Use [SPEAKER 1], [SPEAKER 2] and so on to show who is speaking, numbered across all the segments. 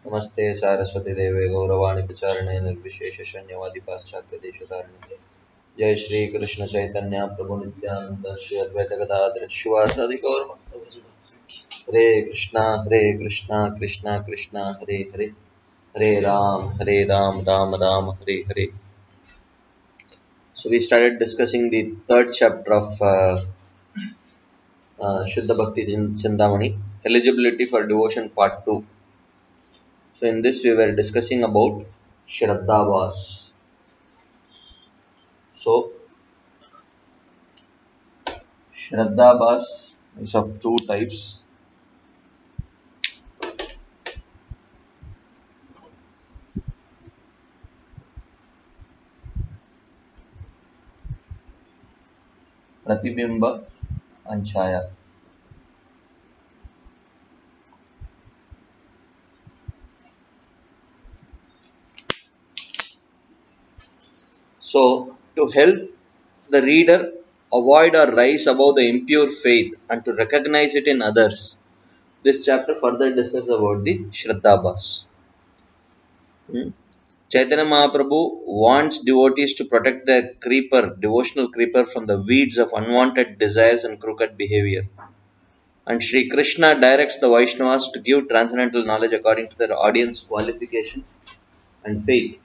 [SPEAKER 1] नमस्ते सारस्वती देवे गौरवाणी प्रचारणे निर्विशेष शून्यवादी पाश्चात्य देशधारिणे। जय श्री कृष्ण चैतन्य प्रभु नित्यानंद श्री अद्वैत गदाधर शिवासादि गौर भक्त। हरे कृष्णा कृष्णा कृष्णा हरे हरे, हरे Ram Ram Ram Hare Hare. So we started discussing the third chapter of Shuddha Bhakti Chintamani, eligibility for devotion part 2. So in this we were discussing about Shraddhavas. So Shraddhavas is of two types. Pratibimba and Chaya. So to help the reader avoid or rise above the impure faith and to recognize it in others, this chapter further discusses about the Shraddhavas. Chaitanya Mahaprabhu wants devotees to protect their devotional creeper from the weeds of unwanted desires and crooked behavior. And Sri Krishna directs the Vaishnavas to give transcendental knowledge according to their audience qualification and faith.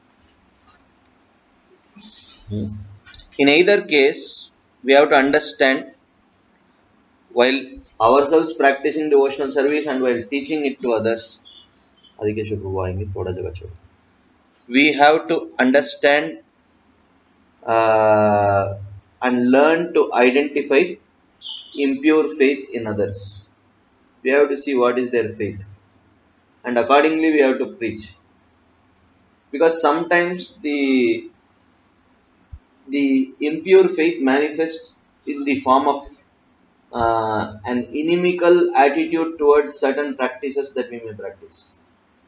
[SPEAKER 1] In either case, we have to understand, while ourselves practicing devotional service and while teaching it to others, we have to understand and learn to identify impure faith in others. We have to see what is their faith, and accordingly we have to preach. Because sometimes the impure faith manifests in the form of an inimical attitude towards certain practices that we may practice.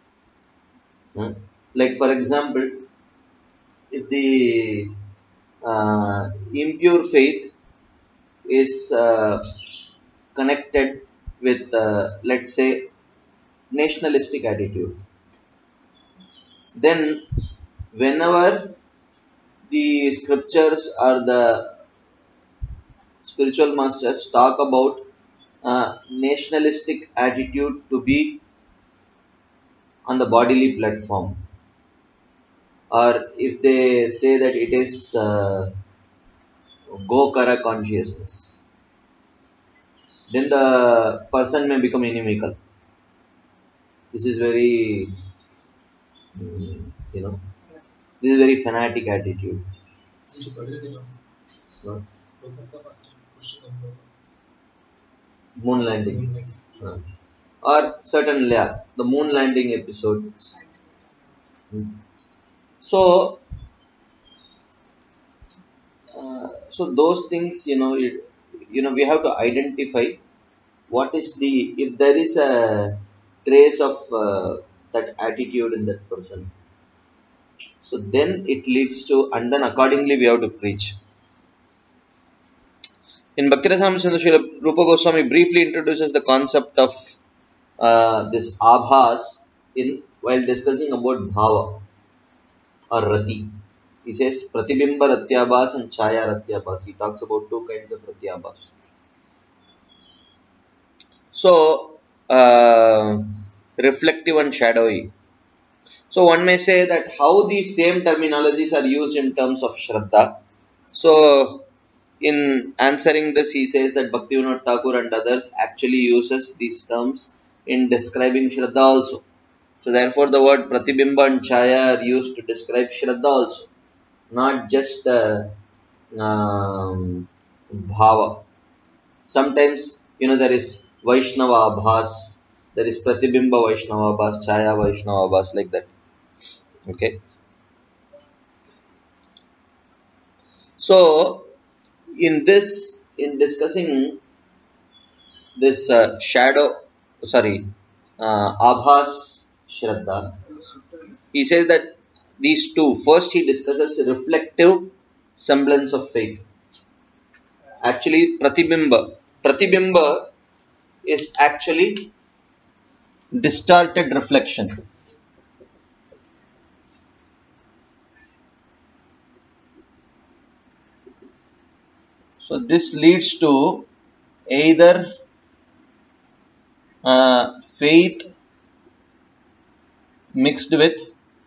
[SPEAKER 1] Like for example, if the impure faith is connected with, let's say, nationalistic attitude, then whenever the scriptures or the spiritual masters talk about nationalistic attitude to be on the bodily platform, or if they say that it is Gokara consciousness, then the person may become inimical. This is very, this is very fanatic attitude. Moon landing. Or certain the moon landing episode. So, so those things, we have to identify what is if there is a trace of that attitude in that person. So then it leads to, and then accordingly we have to preach. In Bhaktirasamrita Srila Rupa Goswami briefly introduces the concept of this abhas while discussing about bhava or rati. He says pratibimba ratyabhas and chaya ratyabhas. He talks about two kinds of ratyabhas. So reflective and shadowy. So one may say that how these same terminologies are used in terms of Shraddha. So in answering this, he says that Bhaktivinoda Thakur and others actually uses these terms in describing Shraddha also. So therefore the word Pratibimba and Chaya are used to describe Shraddha also, not just the Bhava. Sometimes, there is Vaishnava Abhas, there is Pratibimba Vaishnava Abhas, Chaya Vaishnava Abhas, like that. Okay. So, in discussing this Abhas Shraddha, he says that these two, first he discusses reflective semblance of faith. Actually, Pratibimba is actually distorted reflection. So this leads to either faith mixed with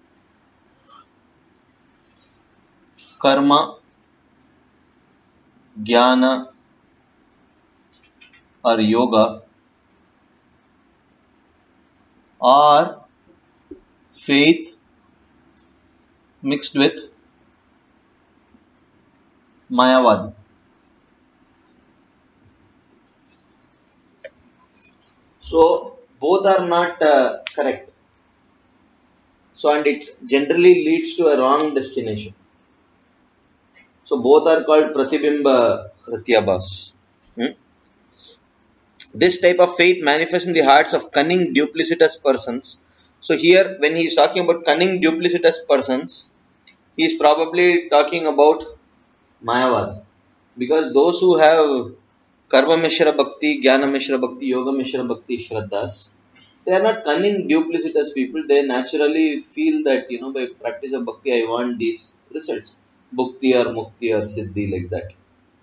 [SPEAKER 1] karma, jnana or yoga, or faith mixed with Mayavad. So both are not correct. So and it generally leads to a wrong destination. So both are called Pratibimba Hrityabhas. This type of faith manifests in the hearts of cunning, duplicitous persons. So here, when he is talking about cunning, duplicitous persons, he is probably talking about Mayavad. Because those who have Karma Mishra Bhakti, Jnana Mishra Bhakti, Yoga Mishra Bhakti, Shraddhas, they are not cunning, duplicitous people. They naturally feel that, by practice of Bhakti, I want these results. Bhukti or Mukti or Siddhi, like that.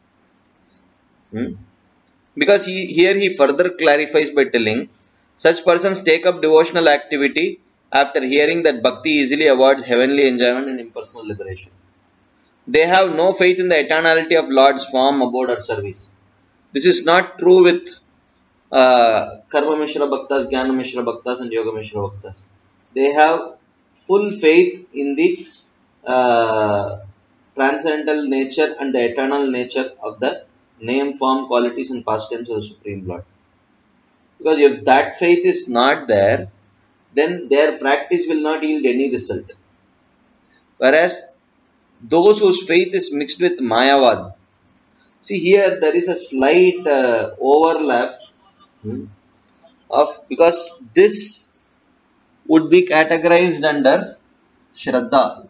[SPEAKER 1] Because here he further clarifies by telling, such persons take up devotional activity after hearing that Bhakti easily awards heavenly enjoyment and impersonal liberation. They have no faith in the eternality of Lord's form, abode or service. This is not true with Karma Mishra Bhaktas, Jnana Mishra Bhaktas and Yoga Mishra Bhaktas. They have full faith in the transcendental nature and the eternal nature of the name, form, qualities and pastimes of the Supreme Lord. Because if that faith is not there, then their practice will not yield any result. Whereas those whose faith is mixed with Mayavad, see here there is a slight overlap of, because this would be categorized under Shraddha,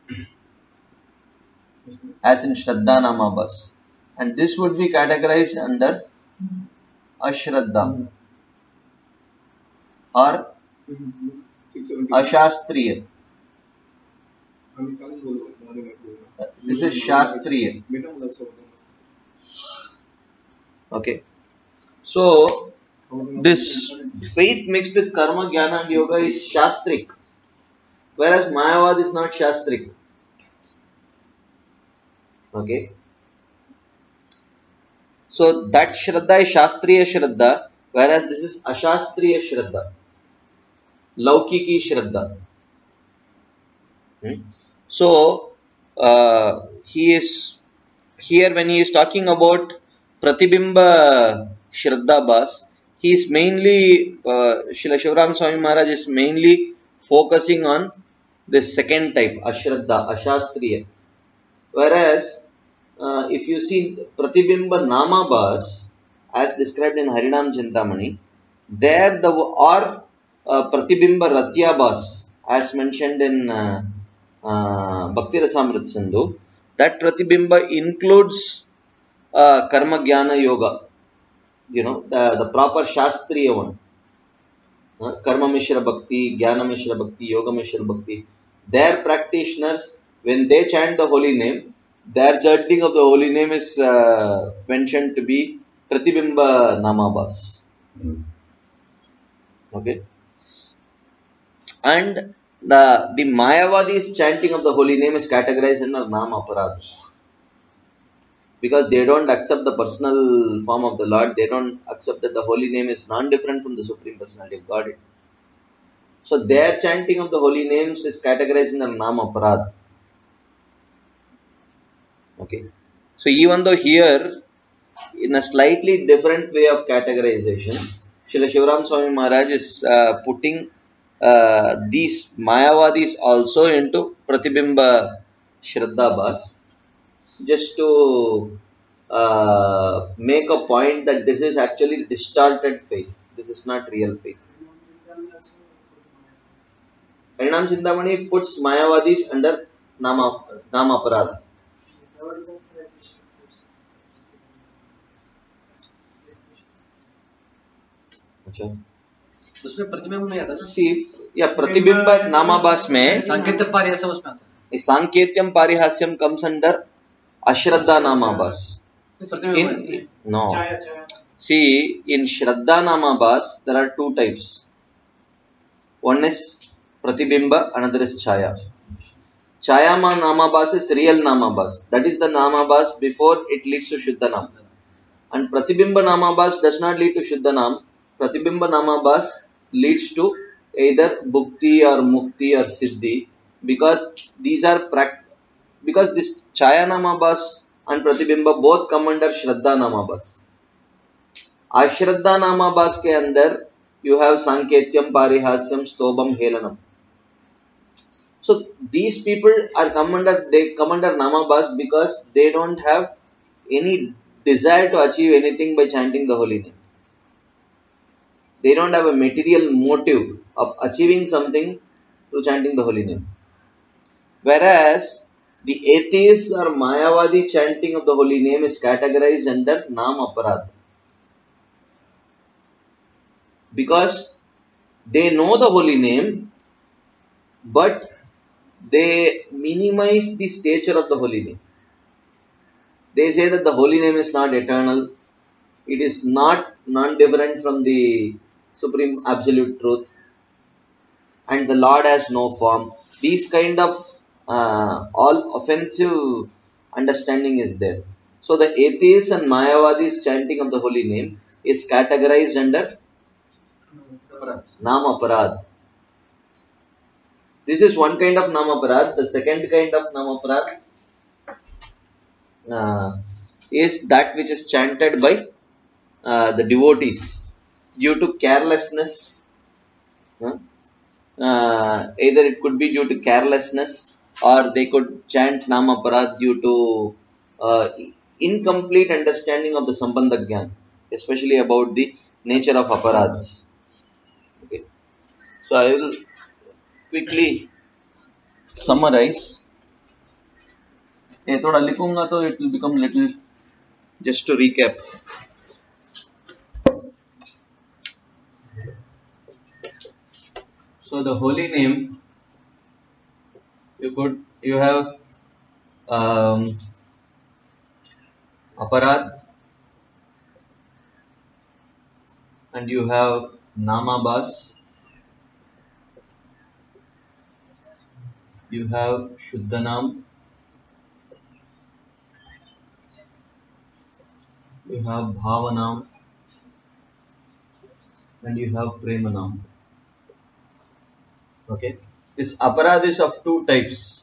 [SPEAKER 1] as in Shraddha Namabhas, and this would be categorized under Ashraddha or Ashastriya. This is Shastriya. Okay. So this faith mixed with karma, jnana and yoga is Shastrik, whereas Mayavad is not Shastrik. Okay. So that Shraddha is Shastriya Shraddha, whereas this is Ashastriya Shraddha, Laukiki Shraddha. So he is here when he is talking about Pratibimba Shraddha Bhas, he is mainly Srila Shivaram Swami Maharaj is mainly focusing on the second type, Ashraddha, Ashastriya. Whereas if you see Pratibimba Nama Bhas, as described in Harinam Chintamani, there the or Pratibimba Ratya Bhas, as mentioned in Bhakti Rasamrit Sindhu, that Pratibimba includes Karma Jnana Yoga, the proper Shastriya one. Karma Mishra Bhakti, Jnana Mishra Bhakti, Yoga Mishra Bhakti. Their practitioners, when they chant the holy name, their chanting of the holy name is mentioned to be Pratibimba Namabhas. Okay. And the Mayavadi's chanting of the holy name is categorized under Nama Aparad. Because they don't accept the personal form of the Lord, they don't accept that the holy name is non-different from the Supreme Personality of Godhead. So their chanting of the holy names is categorized in the Nama Aparad. Okay. So even though here, in a slightly different way of categorization, Srila Shivaram Swami Maharaj is putting these Mayavadis also into Pratibimba Shraddha Bhas, just to make a point that this is actually distorted faith. This is not real faith. Harinam Chintamani puts Mayavadis under Nama Aparadha.
[SPEAKER 2] उसमें प्रतिबिंब में आता है ना?
[SPEAKER 1] See, या प्रतिबिंब नामाभास में
[SPEAKER 2] सांकेत्य पारिहास्यम उसमें आता है.
[SPEAKER 1] सांकेत्यम पारिहास्यम comes under Ashraddha Namabhas.
[SPEAKER 2] प्रतिबिंब
[SPEAKER 1] No. See, in Shraddha Namabhas, there are two types. One is Pratibimba, another is Chaya. Chaya Namabhas is real Namabhas. That is the Namabhas before it leads to Shuddhanam. And Pratibimba Namabhas does not lead to Shuddhanam. Pratibimba Namabhas leads to either Bhukti or Mukti or Siddhi, because these are because this Chaya Namabhas and Pratibimba both come under Shraddha Namabhas. Ashraddha Namabhas के अंदर you have Sanketyam, Parihasyam, Stobam, Helanam. So these people are come under Namabhas because they don't have any desire to achieve anything by chanting the holy name. They don't have a material motive of achieving something through chanting the holy name. Whereas the atheists or Mayavadi chanting of the holy name is categorized under Nam Aparad. Because they know the holy name, but they minimize the stature of the holy name. They say that the holy name is not eternal, it is not non-different from the supreme absolute truth, and the Lord has no form. These kind of all offensive understanding is there. So the atheists and Mayavadis chanting of the holy name is categorized under Nam Aparad. This is one kind of Nam Aparad. The second kind of Nam Aparad is that which is chanted by the devotees due to carelessness. Either it could be due to carelessness, or they could chant Nam Aparad due to incomplete understanding of the Sambandha Gyan, especially about the nature of Aparads. Okay. So I will quickly summarize. थोड़ा लिखूंगा तो it will become little. Just to recap. So the holy name, you have Aparad, and you have Namabhas, you have Shuddhanam, you have Bhavanam, and you have Premanam. Okay. This Aparad is of two types.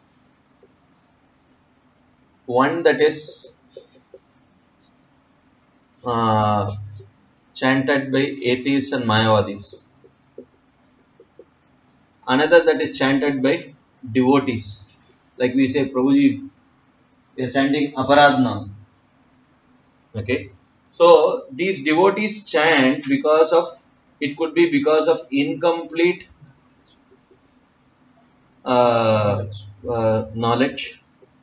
[SPEAKER 1] One that is chanted by atheists and Mayavadis. Another that is chanted by devotees. Like we say, Prabhuji, we are chanting Aparad now. Okay. So these devotees chant because of, it could be because of incomplete knowledge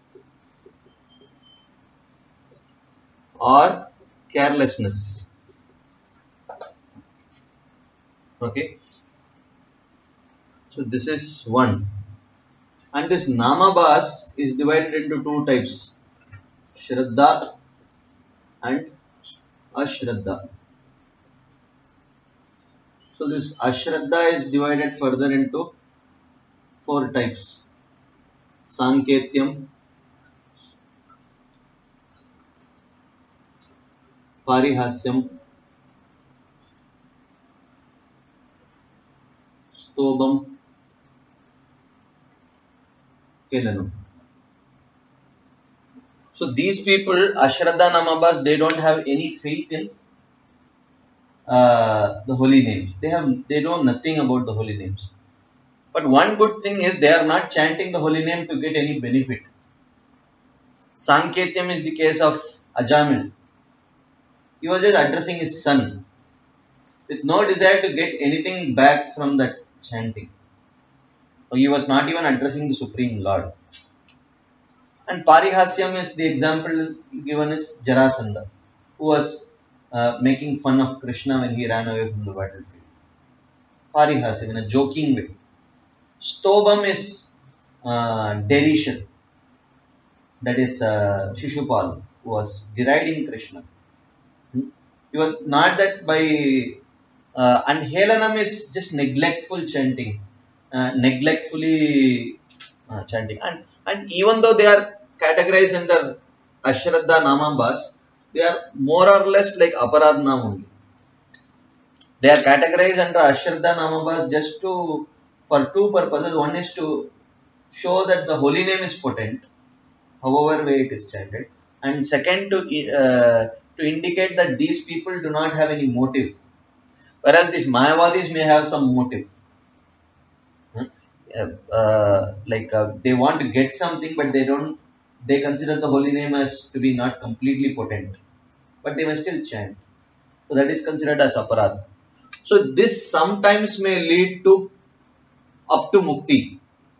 [SPEAKER 1] or carelessness. Okay. So this is one. And this Namabhas is divided into two types, Shraddha and Ashraddha. So this Ashraddha is divided further into four types: Sanketyam, Parihasyam, Stobam, Helanam. So these people, Ashraddha Namabhas, they don't have any faith in the holy names. They know nothing about the holy names. But one good thing is they are not chanting the holy name to get any benefit. Sanketyam is the case of Ajamil. He was just addressing his son with no desire to get anything back from that chanting. So he was not even addressing the Supreme Lord. And Parihasyam is the example given is Jarasandha, who was making fun of Krishna when he ran away from the battlefield. parihasam, in a joking way. Stobam is derision. That is Shishupal was deriding Krishna. He was not that by and Helanam is just neglectful chanting, neglectfully chanting, and even though they are categorized under Ashraddha Namambas, they are more or less like Aparadnam only. They are categorized under Ashraddha Namambas just to for two purposes. One is to show that the holy name is potent, however way it is chanted, and second to indicate that these people do not have any motive, whereas these Mayavadis may have some motive. They want to get something, but they don't. They consider the holy name as to be not completely potent, but they may still chant. So that is considered as aparad. So this sometimes may lead to up to mukti.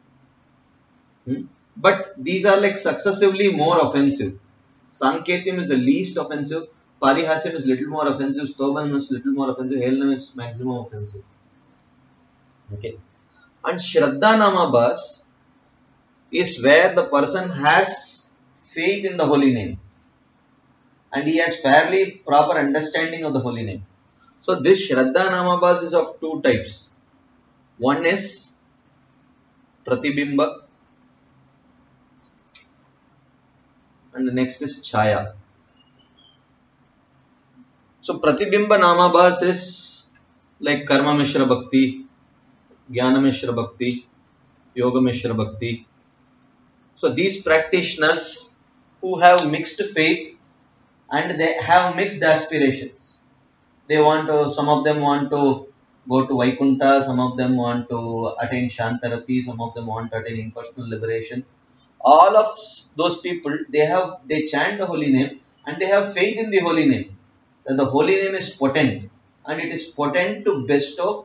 [SPEAKER 1] But these are like successively more offensive. Sanketyam is the least offensive, Parihasam is little more offensive, Stobam is little more offensive, Helanam is maximum offensive. Okay. And Shraddha Namabhas is where the person has faith in the holy name and he has fairly proper understanding of the holy name. So this Shraddha Namabhas is of two types. One is Pratibimba and the next is Chaya. So Pratibimba Namabhas is like Karma Mishra Bhakti, Jnana Mishra Bhakti, Yoga Mishra Bhakti. So these practitioners who have mixed faith and they have mixed aspirations. They want to, some of them want to go to Vaikunta, some of them want to attain Shantarati, some of them want to attain impersonal liberation. All of those people, they chant the holy name and they have faith in the holy name. That the holy name is potent and it is potent to bestow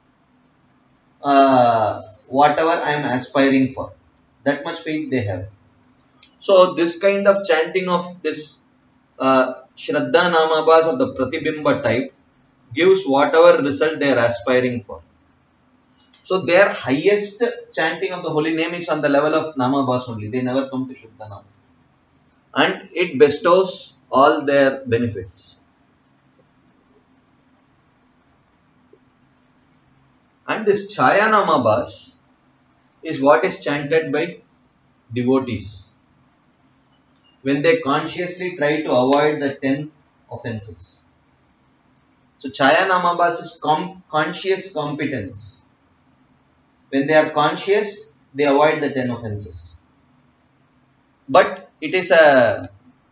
[SPEAKER 1] whatever I am aspiring for. That much faith they have. So this kind of chanting of this Shraddha Namabhas of the Pratibimba type gives whatever result they are aspiring for. So their highest chanting of the holy name is on the level of Namabhas only. They never come to Shuddha Nama. And it bestows all their benefits. And this Chaya Namabhas is what is chanted by devotees when they consciously try to avoid the 10 offenses. So Chaya Namabhas is conscious competence. When they are conscious, they avoid the 10 offenses. But it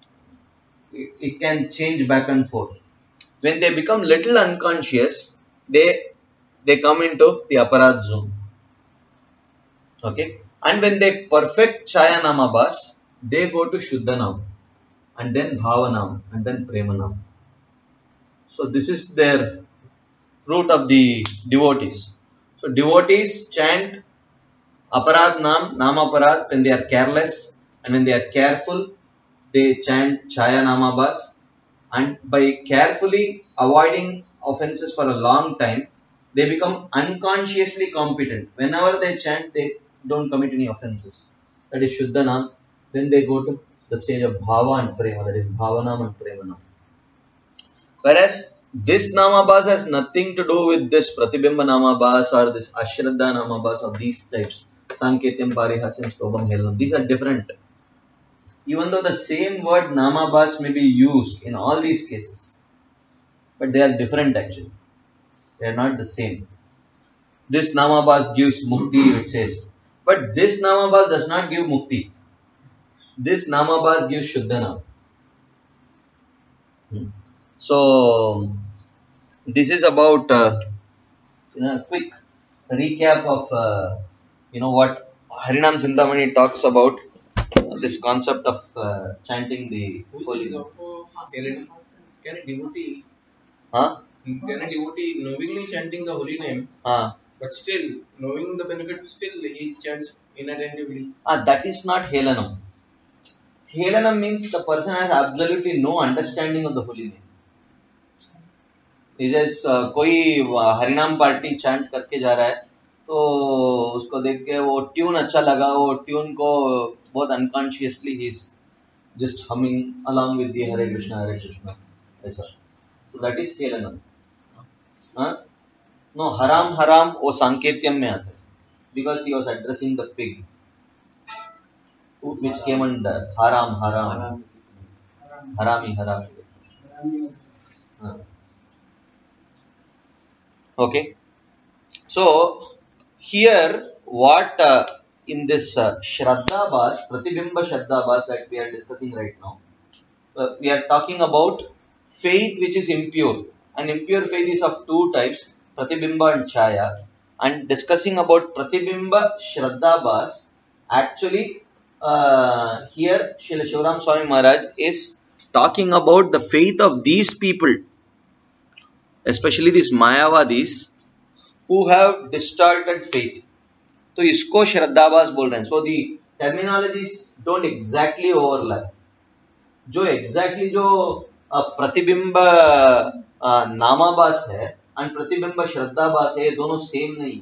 [SPEAKER 1] can change back and forth. When they become little unconscious, they come into the aparad zone. Okay. And when they perfect Chaya Namabhas, they go to Shuddha Nam, and then Bhavanam, and then Premanam. So this is their fruit of the devotees. So devotees chant Aparad Nam, Namaparad when they are careless, and when they are careful, they chant Chaya Namabhas, and by carefully avoiding offenses for a long time, they become unconsciously competent. Whenever they chant, they don't commit any offenses. That is Shuddha Nam. Then they go to the stage of Bhava and Prema, that is Bhavanam and Premanam. Whereas this Namabhas has nothing to do with this Pratibimba Namabhas or this Ashraddha Namabhas of these types. Sanketyam, Parihasam, Stobam, Helanam. These are different. Even though the same word Namabhas may be used in all these cases, but they are different actually. They are not the same. This Namabhas gives Mukti, it says. But this Namabhas does not give Mukti. This Namabhas gives Shuddha Nam. So, this is about a quick recap of what Harinam Chintamani talks about this concept of chanting the holy name.
[SPEAKER 3] Can a devotee
[SPEAKER 1] Huh?
[SPEAKER 3] Can a devotee knowingly chanting the holy name, but still knowing the benefit, still he chants inattentively?
[SPEAKER 1] That is not Helanam. Helanam means the person has absolutely no understanding of the holy name. जैसे कोई हरिनाम party chant करके जा रहा है तो उसको देख के वो ट्यून अच्छा लगा, वो ट्यून को बहुत अनकॉन्शियसली ही is just humming along with the Hare Krishna ऐसा. So that is Kelanam. No, haram वो सांकेत्यम में आता है because he was addressing the pig which came under haram. Harami. Okay. So here what in this Shraddha Bhas, Pratibimba Shraddha Bhas that we are discussing right now, we are talking about faith which is impure. And impure faith is of two types, Pratibimba and Chaya. And discussing about Pratibimba Shraddha Bhas, actually here Srila Shivaram Swami Maharaj is talking about the faith of these people, especially these Mayavadis who have distorted faith. तो इसको श्रद्धाभास बोल रहे हैं. So the terminologies don't exactly overlap. जो exactly जो प्रतिबिंब नामाभास है and प्रतिबिंब श्रद्धाभास है, ये दोनों सेम नहीं.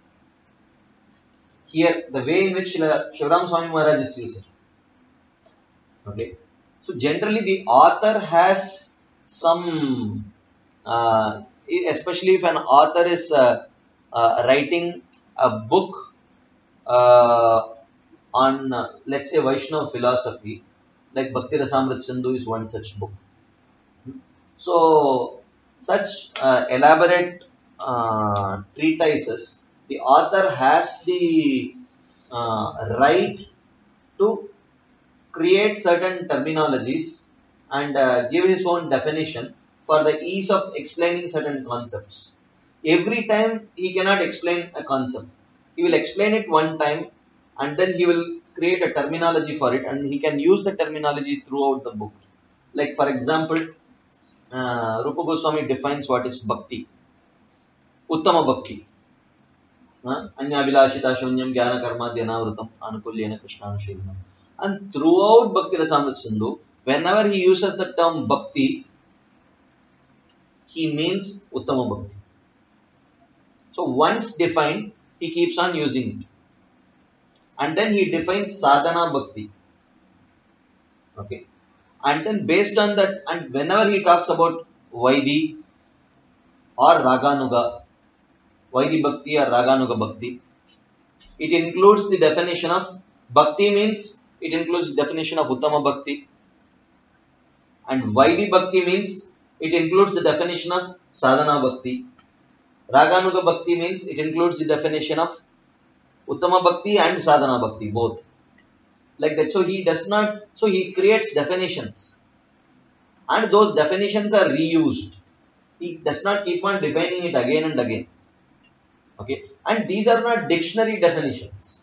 [SPEAKER 1] Here the way in which Shivaram Swami Maharaj is using. Okay. So generally the author has some, especially if an author is writing a book on let's say Vaishnava philosophy, like Bhakti Rasamrita Sindhu is one such book. So such elaborate treatises, the author has the right to create certain terminologies and give his own definition for the ease of explaining certain concepts. Every time he cannot explain a concept. He will explain it one time and then he will create a terminology for it, and he can use the terminology throughout the book. Like for example, Rupa Goswami defines what is bhakti. Uttama bhakti. Anyabhilashita shunyam jnana karma dhyanavrutam anukulyena krishnanushilanam. And throughout Bhakti Rasamrita Sindhu, whenever he uses the term bhakti, he means Uttama bhakti. So once defined, he keeps on using it. And then he defines sadhana bhakti. Okay. And then based on that, and whenever he talks about Vaidhi or Raganuga, Vaidhi bhakti or Raganuga bhakti, it includes the definition of bhakti means it includes the definition of Uttama bhakti. And Vaidhi bhakti means it includes the definition of sadhana bhakti. Raganuga bhakti means it includes the definition of Uttama bhakti and sadhana bhakti, both. Like that. So he creates definitions. And those definitions are reused. He does not keep on defining it again and again. Okay. And these are not dictionary definitions.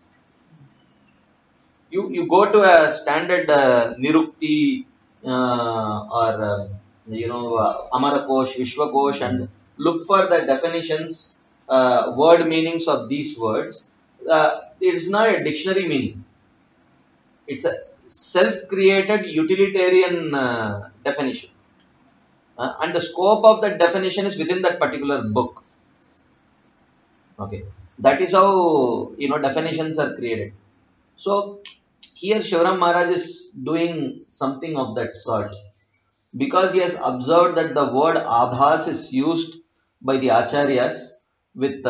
[SPEAKER 1] You go to a standard Nirukti or Amarakosh, Vishwakosh and look for the definitions, word meanings of these words. It is not a dictionary meaning. It's a self-created utilitarian definition. And the scope of that definition is within that particular book. Okay. That is how, definitions are created. So, here Shivaram Maharaj is doing something of that sort. Because he has observed that the word abhas is used by the acharyas with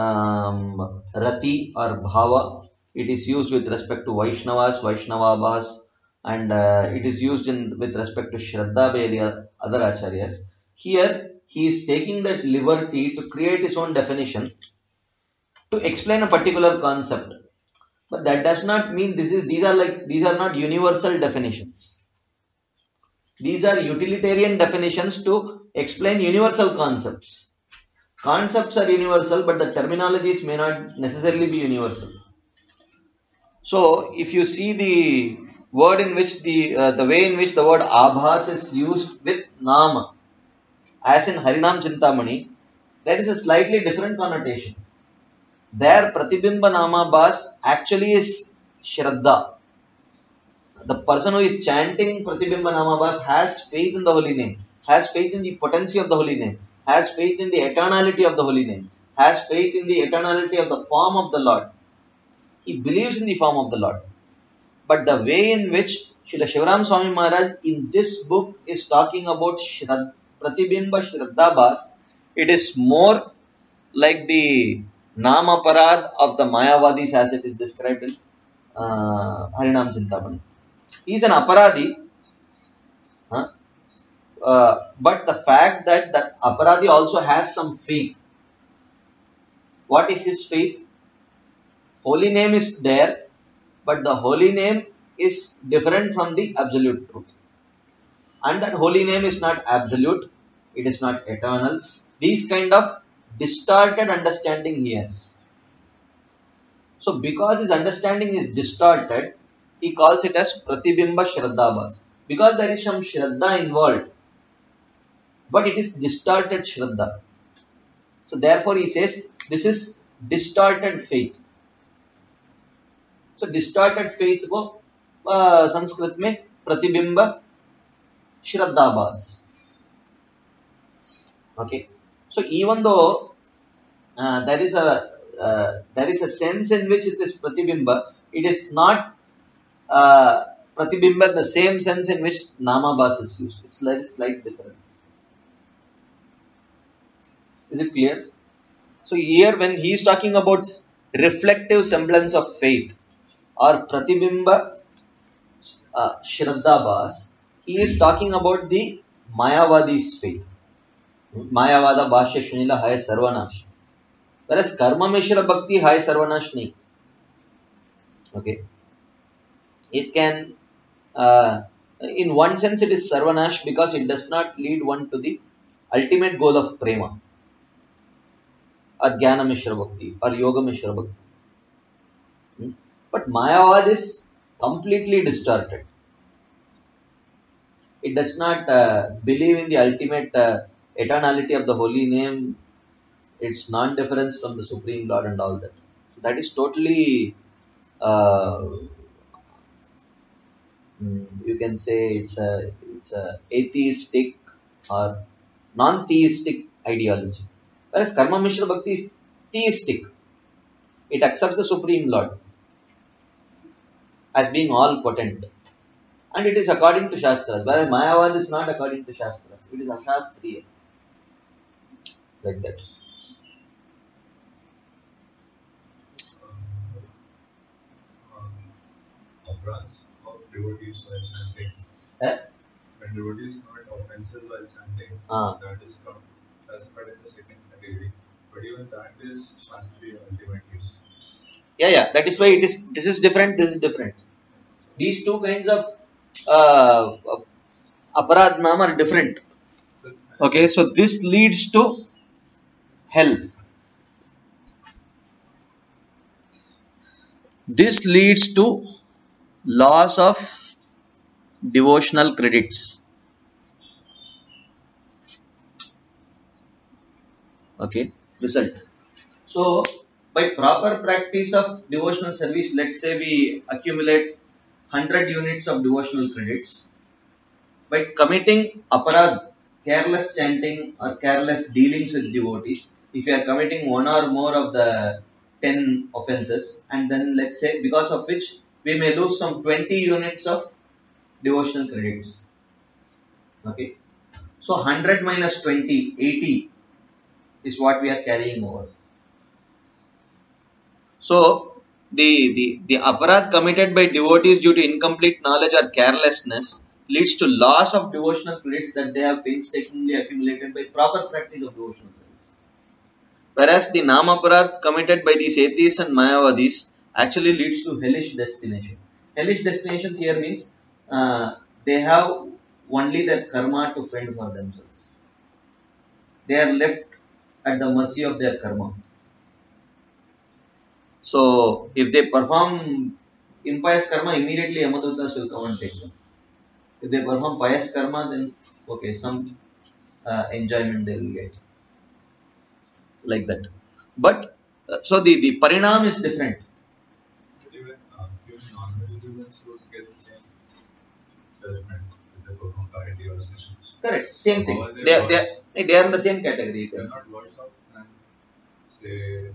[SPEAKER 1] rati or bhava. It is used with respect to Vaishnavas, Vaishnavabhas, and it is used with respect to Shraddha by the other acharyas. Here, he is taking that liberty to create his own definition to explain a particular concept. But that does not mean these are not universal definitions. These are utilitarian definitions to explain universal concepts. Concepts are universal, but the terminologies may not necessarily be universal. So, if you see the word in which the way in which the word abhas is used with nama, as in Harinam Chintamani, that is a slightly different connotation. There, Pratibimba Nama Bhas actually is Shraddha. The person who is chanting Pratibimba Nama Bhas has faith in the holy name, has faith in the potency of the holy name, has faith in the eternality of the holy name, has faith in the eternality of the form of the Lord. He believes in the form of the Lord. But the way in which Srila Shivaram Swami Maharaj in this book is talking about Pratibimba Shraddhabhas, it is more like the Namaparad of the Mayavadis as it is described in Harinam Chintamani. He is an aparadi, but the fact that the aparadi also has some faith. What is his faith? Holy name is there, but the holy name is different from the absolute truth. And that holy name is not absolute, it is not eternal. These kind of distorted understanding he has. So because his understanding is distorted, he calls it as Pratibimba Shraddhabhas. Because there is some Shraddha involved, but it is distorted Shraddha. So therefore he says, this is distorted faith. So distorted faith को संस्कृत में प्रतिबिंब Shraddhabhas. Okay. So even though there is a sense in which it is pratibimba, it is not pratibimba in the same sense in which namabhas is used. It's like a slight difference. Is it clear? So here when he is talking about reflective semblance of faith or pratibimba Shraddhabhas, he is talking about the Mayavadi's faith. Mayavada Bhashya Shunila Hai Sarvanash. Whereas Karma Mishra Bhakti Hai Sarvanash nahi. Okay. It can, in one sense it is Sarvanash because it does not lead one to the ultimate goal of Prema. Or Jnana Mishra Bhakti or Yoga Mishra Bhakti. But Mayavad is completely distorted. It does not believe in the ultimate eternality of the holy name, its non-difference from the Supreme Lord and all that. That is totally, you can say it's a atheistic or non-theistic ideology. Whereas Karma Mishra Bhakti is theistic. It accepts the Supreme Lord as being all potent. And it is according to Shastras. Whereas Mayavad is not according to Shastras. It is Ashastriya. Like that.
[SPEAKER 4] Apprads of devotees while chanting. When devotees commit offenses while chanting, that is classified in the second category. But even that is Shastriya ultimately.
[SPEAKER 1] Yeah. That is why it is. This is different. This is different. These two kinds of aparad naam are different. Okay, so this leads to hell. This leads to loss of devotional credits. Okay, result. So, by proper practice of devotional service, let's say we accumulate 100 units of devotional credits. By committing aparad, careless chanting or careless dealings with devotees, if you are committing one or more of the 10 offenses, and then let's say because of which we may lose some 20 units of devotional credits. Okay. So 100 minus 20, 80 is what we are carrying over. So the aparad committed by devotees due to incomplete knowledge or carelessness leads to loss of devotional credits that they have painstakingly accumulated by proper practice of devotional service. Whereas the namaparad committed by these atheists and Mayavadis actually leads to hellish destination. Hellish destinations here means they have only their karma to fend for themselves. They are left at the mercy of their karma. So, if they perform impious karma, immediately Yamadutas will come and take them. If they perform pious karma, then okay, some enjoyment they will get. Like that. But, so the parinam is different.
[SPEAKER 4] But even non-religious would get the same judgment if they perform piety or sessions.
[SPEAKER 1] Correct. Same thing.
[SPEAKER 4] All
[SPEAKER 1] They are in the same category.
[SPEAKER 4] They are not worse off than, say,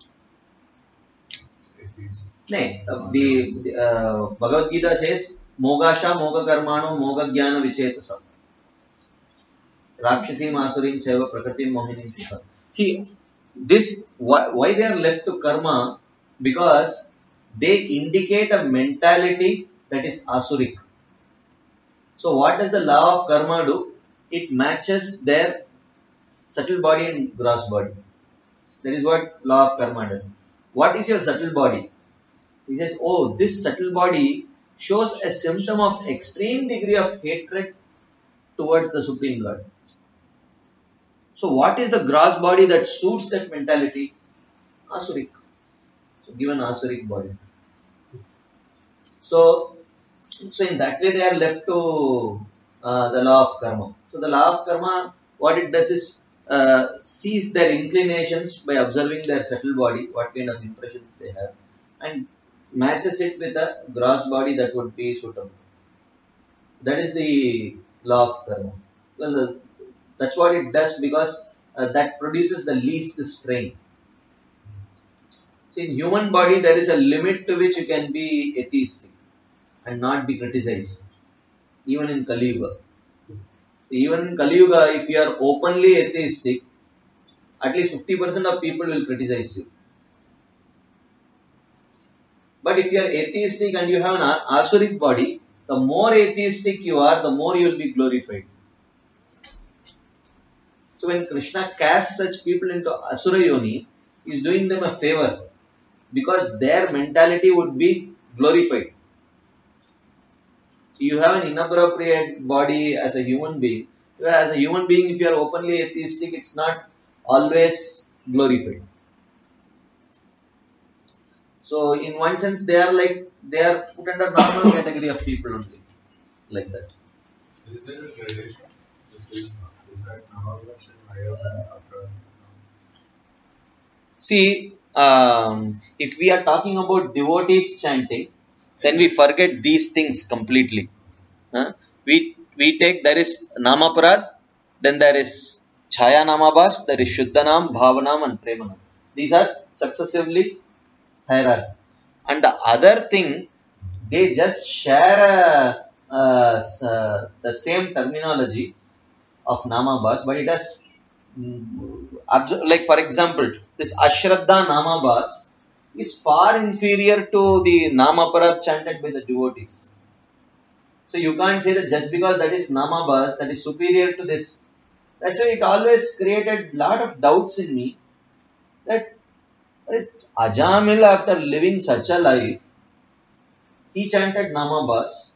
[SPEAKER 4] atheists.
[SPEAKER 1] The Bhagavad Gita says, Mogasha, Moga Karmano, Moga Jnana Vichetasa. Rakshasi Masurim Cheva Prakriti Mohinim Shikha. See, this, why they are left to karma? Because they indicate a mentality that is asuric. So what does the law of karma do? It matches their subtle body and gross body. That is what law of karma does. What is your subtle body? He says, oh, this subtle body shows a symptom of extreme degree of hatred towards the Supreme Lord. So what is the gross body that suits that mentality? Asuric. So given asuric body. So in that way they are left to the law of karma. So the law of karma, what it does is sees their inclinations by observing their subtle body, what kind of impressions they have, and matches it with a gross body that would be suitable. That is the law of karma. Because that's what it does, because that produces the least strain. So in human body there is a limit to which you can be atheistic and not be criticized. Even in Kali Yuga. Even in Kali Yuga, if you are openly atheistic, at least 50% of people will criticize you. But if you are atheistic and you have an asuric body, the more atheistic you are, the more you will be glorified. So when Krishna casts such people into Asura Yoni, he is doing them a favor, because their mentality would be glorified. So you have an inappropriate body as a human being. As a human being, if you are openly atheistic, it's not always glorified. So in one sense, they are put under normal category of people only, like that.
[SPEAKER 4] Is there a gradation? Is that Navagras is higher than Apra?
[SPEAKER 1] See, if we are talking about devotees chanting, then we forget these things completely. We take, there is Namaparad, then there is Chaya Namabhas, there is Shuddhanam, Bhavanam and Premanam. These are successively hierarchy. And the other thing, they just share the same terminology of Namabhas, but it has, like for example, this Ashraddha Namabhas is far inferior to the Namaparad chanted by the devotees. So you can't say that just because that is Namabhas, that is superior to this. That's why it always created lot of doubts in me that Ajamil, after living such a life, he chanted Namabhas,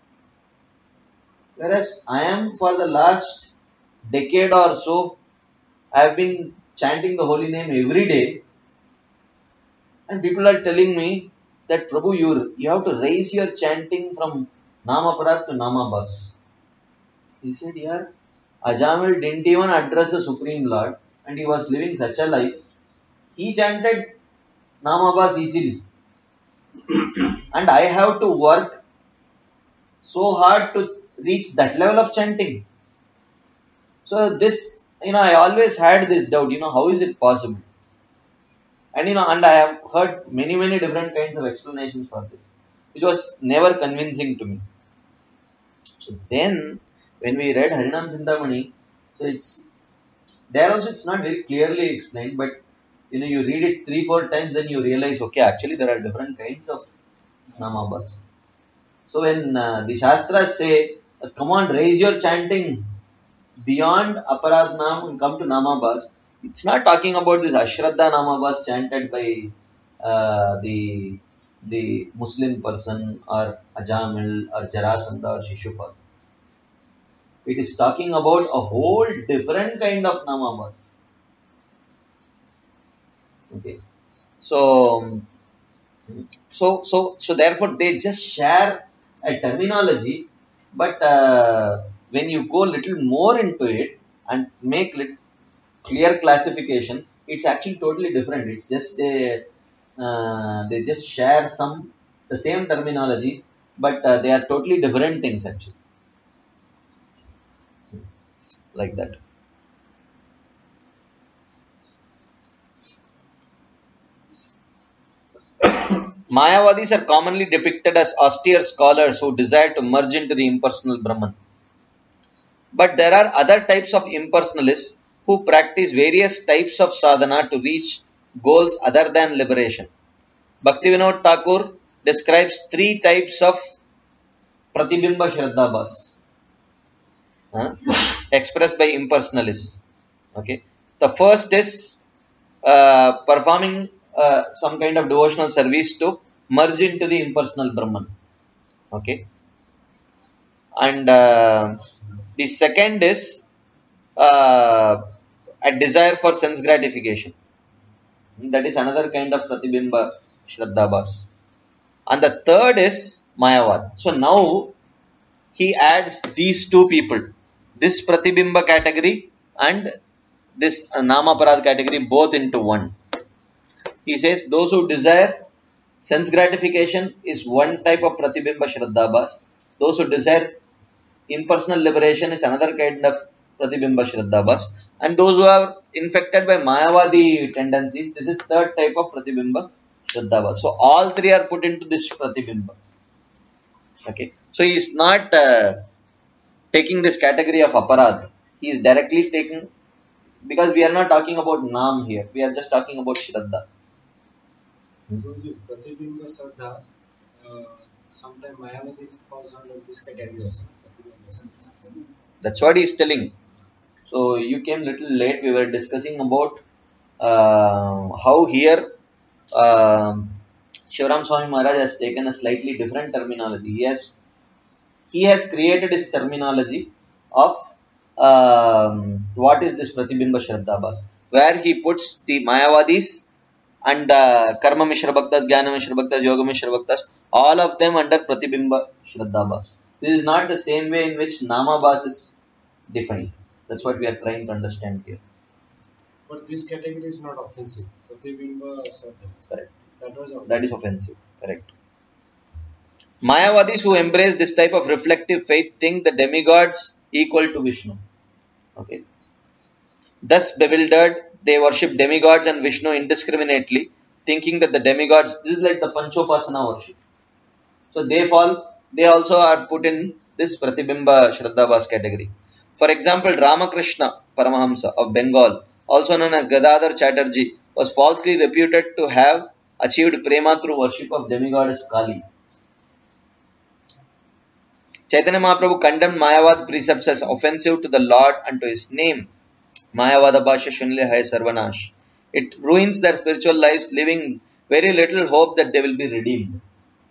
[SPEAKER 1] whereas I am, for the last decade or so, I have been chanting the holy name every day, and people are telling me that Prabhu, you have to raise your chanting from Namaparad to Namabhas. He said, yeah, Ajamil didn't even address the Supreme Lord, and he was living such a life. He chanted Namabhas easily. And I have to work so hard to reach that level of chanting. So this, I always had this doubt, how is it possible? And, and I have heard many different kinds of explanations for this, which was never convincing to me. So then, when we read Harinam Chintamani, so it's not very clearly explained, but you read it 3-4 times, then you realize, okay, actually there are different kinds of Namabhas. So when the Shastras say, come on, raise your chanting beyond Aparadnam and come to Namabhas, it's not talking about this Ashraddha Namabhas chanted by the Muslim person or Ajamil or Jarasandha or Shishupal. It is talking about a whole different kind of Namabhas. Okay. So therefore they just share a terminology, but when you go little more into it and make clear classification, it's actually totally different. It's just they just share the same terminology, but they are totally different things actually. like that. Mayavadis are commonly depicted as austere scholars who desire to merge into the impersonal Brahman. But there are other types of impersonalists who practice various types of sadhana to reach goals other than liberation. Bhaktivinoda Thakur describes 3 types of Pratibimba Shraddhabhas expressed by impersonalists. Okay, the first is performing some kind of devotional service to merge into the impersonal Brahman. Okay, and the second is a desire for sense gratification. That is another kind of Pratibimba Shraddhabhas. And the third is Mayavad. So now he adds these 2 people, this Pratibimba category and this Namaparad category, both into one. He says those who desire sense gratification is one type of Pratibimba Shraddhabhas. Those who desire impersonal liberation is another kind of Pratibimba Shraddhabhas. And those who are infected by Mayavadi tendencies, this is third type of Pratibimba Shraddhabhas. So all 3 are put into this Pratibimba. Okay. So he is not taking this category of aparad. He is directly taking, because we are not talking about Nam here. We are just talking about Shraddha.
[SPEAKER 5] Pratibimba Shraddha, sometimes Mayavadi falls under this category also.
[SPEAKER 1] That's what he is telling. So you came little late. We were discussing about how here Shivaram Swami Maharaj has taken a slightly different terminology. He has created his terminology of what is this Pratibimba Shraddhabhas, where he puts the Mayavadis and Karma Mishra Bhaktas, Jnana Mishra Bhaktas, Yoga Mishra Bhaktas, all of them under Pratibimba Shraddhabhas. This is not the same way in which Namabhas is defined. That's what we are trying to understand here.
[SPEAKER 5] But this category is not offensive. Pratibimba Shraddha.
[SPEAKER 1] Correct.
[SPEAKER 5] That
[SPEAKER 1] is offensive. Correct. Mayavadis who embrace this type of reflective faith think the demigods equal to Vishnu. Okay. Thus bewildered, they worship demigods and Vishnu indiscriminately, thinking that the demigods, this is like the Panchopasana worship. So they also are put in this Pratibimba Shraddhabhas category. For example, Ramakrishna Paramahamsa of Bengal, also known as Gadadhar Chatterjee, was falsely reputed to have achieved prema through worship of demigoddess Kali. Chaitanya Mahaprabhu condemned Mayavad precepts as offensive to the Lord and to his name. Mayavada Bhasha Shunle Hai Sarvanash. It ruins their spiritual lives, leaving very little hope that they will be redeemed.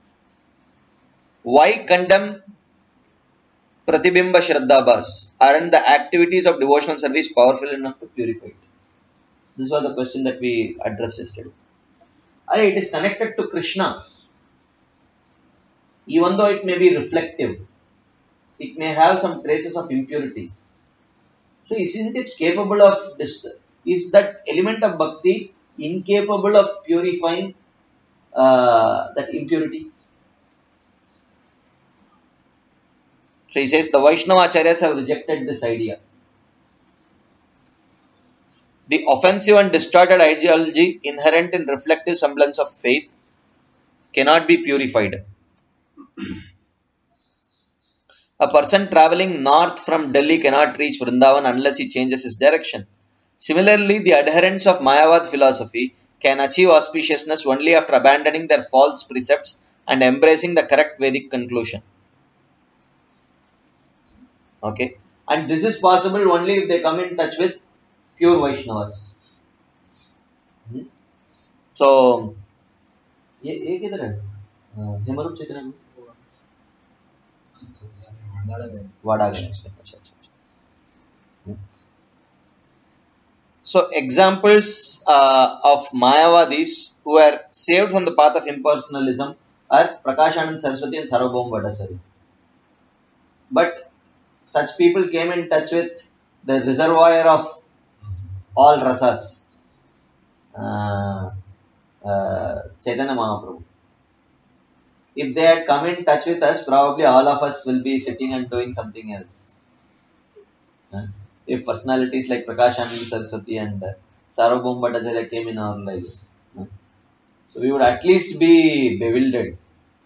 [SPEAKER 1] Why condemn Pratibimba Shraddhabhas? Aren't the activities of devotional service powerful enough to purify it? This was the question that we addressed yesterday. It is connected to Krishna. Even though it may be reflective, it may have some traces of impurity. So isn't it capable of this? Is that element of bhakti incapable of purifying that impurity? So he says the Vaishnava Acharyas have rejected this idea. The offensive and distorted ideology inherent in reflective semblance of faith cannot be purified. A person travelling north from Delhi cannot reach Vrindavan unless he changes his direction. Similarly, the adherents of Mayavad philosophy can achieve auspiciousness only after abandoning their false precepts and embracing the correct Vedic conclusion. Okay, and this is possible only if they come in touch with pure Vaishnavas. So, ये किधर है? हेमरूप चित्र में? वाड़ा गया. So, examples of Mayavadis who are saved from the path of impersonalism are Prakashanand Saraswati and Sarvabhauma Bhattacharya. But such people came in touch with the reservoir of all rasas, Chaitanya Mahaprabhu. If they had come in touch with us, probably all of us will be sitting and doing something else. if personalities like Prakashananda Saraswati and Sarvabhauma Bhattacharya came in our lives. So we would at least be bewildered.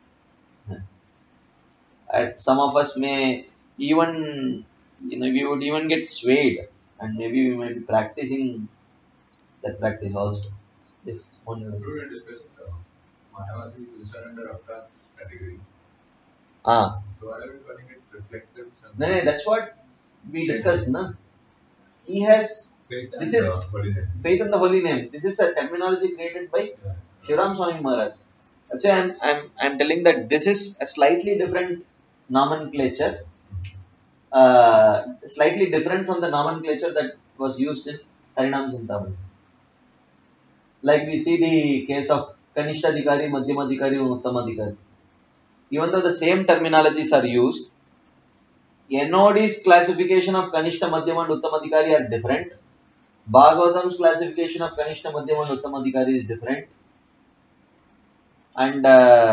[SPEAKER 1] And some of us may even, we would even get swayed, and maybe we might be practicing that practice also. Yes,
[SPEAKER 4] We were discussing Mayavadi is also under Avatar category. So why are we calling it reflective?
[SPEAKER 1] No, that's what we discussed, na? He has,
[SPEAKER 4] Faith
[SPEAKER 1] this
[SPEAKER 4] and
[SPEAKER 1] is
[SPEAKER 4] holy name.
[SPEAKER 1] faith in the holy name. This is a terminology created by Shivaram Swami Maharaj. That's why I'm telling that this is a slightly different nomenclature, slightly different from the nomenclature that was used in Harinam Chintamani. Like we see the case of Kanishtadhikari, Madhyamadhikari, and Uttamadhikari. Even though the same terminologies are used, NOD's classification of Kanishta, Madhyama and Uttamadhikari are different. Bhagavatam's classification of Kanishta, Madhyama and Uttamadhikari is different. And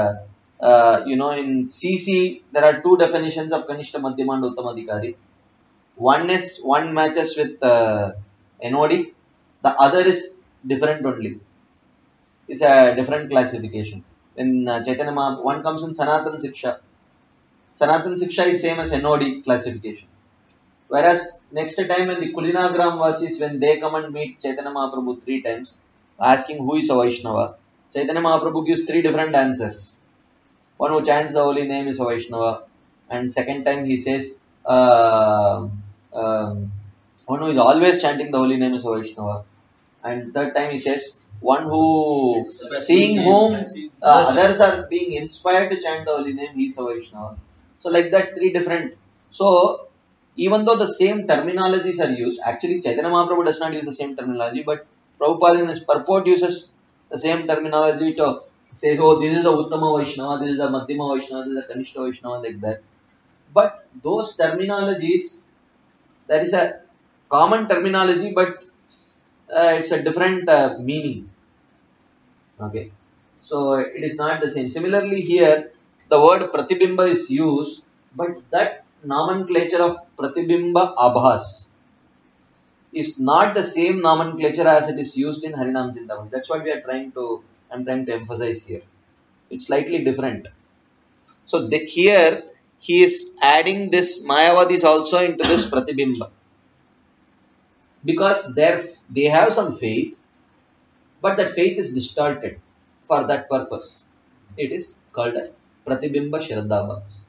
[SPEAKER 1] in CC there are two definitions of Kanishta, Madhyama and Uttamadhikari. One matches with NOD, the other is different only. It's a different classification. In Chaitanya Mahaprabhu, one comes in Sanatan Siksha. Sanatan Siksha is same as NOD classification. Whereas next time when the Kulinagram Vasis, when they come and meet Chaitanya Mahaprabhu 3 times, asking who is a Vaishnava, Chaitanya Mahaprabhu gives 3 different answers. One who chants the holy name is a Vaishnava, and second time he says, one who is always chanting the holy name is a Vaishnava, and third time he says, one who, seeing whom others are being inspired to chant the holy name, he is a Vaishnava. So like that, 3 different. So even though the same terminologies are used, actually Chaitanya Mahaprabhu does not use the same terminology, but Prabhupada in his purport uses the same terminology to say, oh, this is a Uttama Vaishnava, this is a Madhyama Vaishnava, this is a Kanishta Vaishnava, like that. But those terminologies, there is a common terminology, but it's a different meaning. Okay, so it is not the same. Similarly, here the word Pratibimba is used, but that nomenclature of Pratibimba Abhas is not the same nomenclature as it is used in Harinam Chintamani. That's what I'm trying to emphasize here. It's slightly different. So here he is adding this Mayavadis also into this Pratibimba, because they have some faith, but that faith is distorted for that purpose. It is called as Pratibimba Shraddhabhas.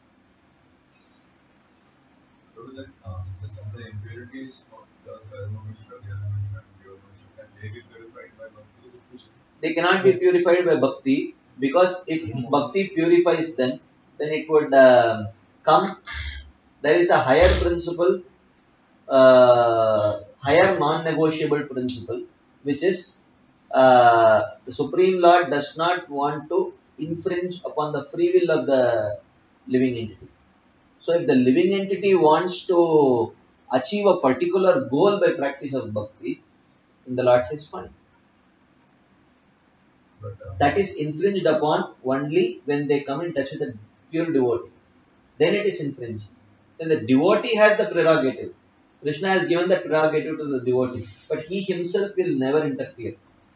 [SPEAKER 4] So the impurities of the Sarvamishra, Gyanamishra and Yogamishra, can they be purified by Bhakti?
[SPEAKER 1] They cannot be purified by Bhakti, because if Bhakti purifies them, then it would come. There is a higher principle, higher non-negotiable principle, which is the Supreme Lord does not want to infringe upon the free will of the living entity. So if the living entity wants to achieve a particular goal by practice of Bhakti, then the Lord says fine. That is infringed upon only when they come in touch with the pure devotee. Then it is infringed. Then the devotee has the prerogative. Krishna has given the prerogative to the devotee, but he himself will never interfere.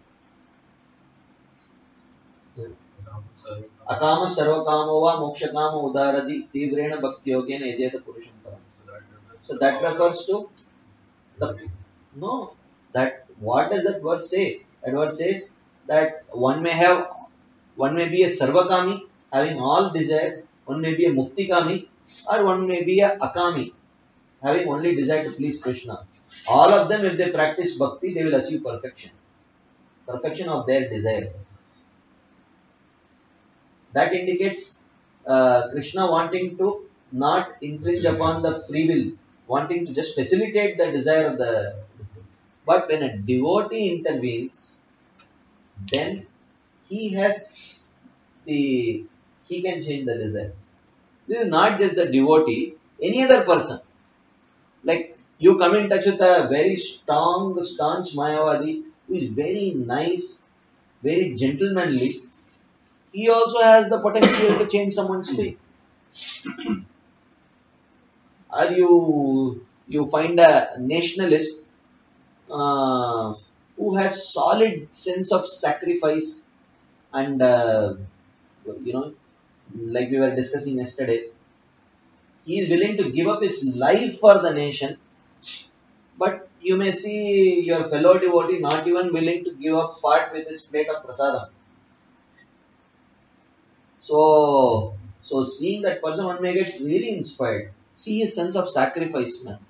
[SPEAKER 1] Akama sarvakamo va mokshakama udaradi tivrena bhakti yogena ejeta purusham param. So that refers to what does that verse say? That verse says that one may be a sarvakami, having all desires, one may be a muktikami, or one may be a akami, having only desire to please Krishna. All of them, if they practice bhakti, they will achieve perfection of their desires. That indicates Krishna wanting to not infringe upon the free will, wanting to just facilitate the desire of the person. But when a devotee intervenes, then he can change the desire. This is not just the devotee, any other person. Like you come in touch with a very staunch Mayavadi who is very nice, very gentlemanly. He also has the potential to change someone's faith. Are you you find a nationalist who has solid sense of sacrifice and you know, like we were discussing yesterday, he is willing to give up his life for the nation. But you may see your fellow devotee not even willing to give up part with his plate of prasadam. So seeing that person, one may get really inspired. See his sense of sacrifice, man.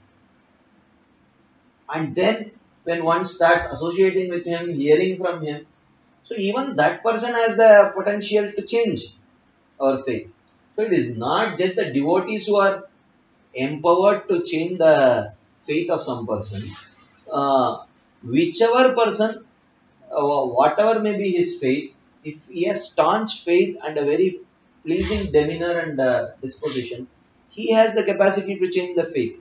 [SPEAKER 1] And then when one starts associating with him, hearing from him, so even that person has the potential to change our faith. So it is not just the devotees who are empowered to change the faith of some person. Whichever person, whatever may be his faith, if he has staunch faith and a very pleasing demeanor and disposition, he has the capacity to change the faith.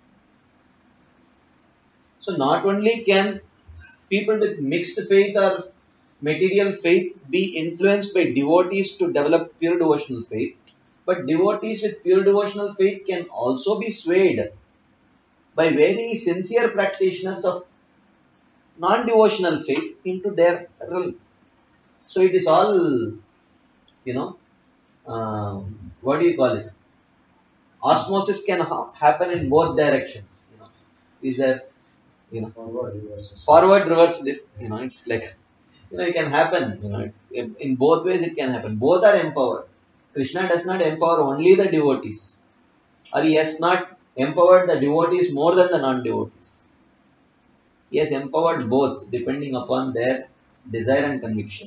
[SPEAKER 1] So not only can people with mixed faith or material faith be influenced by devotees to develop pure devotional faith, but devotees with pure devotional faith can also be swayed by very sincere practitioners of non-devotional faith into their realm. So it is all, you know, what do you call it? Osmosis can happen in both directions. You know, is there, you know, forward, reverse. You know, it's like, you know, it can happen. You know, in both ways it can happen. Both are empowered. Krishna does not empower only the devotees, or he has not empowered the devotees more than the non-devotees. He has empowered both depending upon their desire and conviction.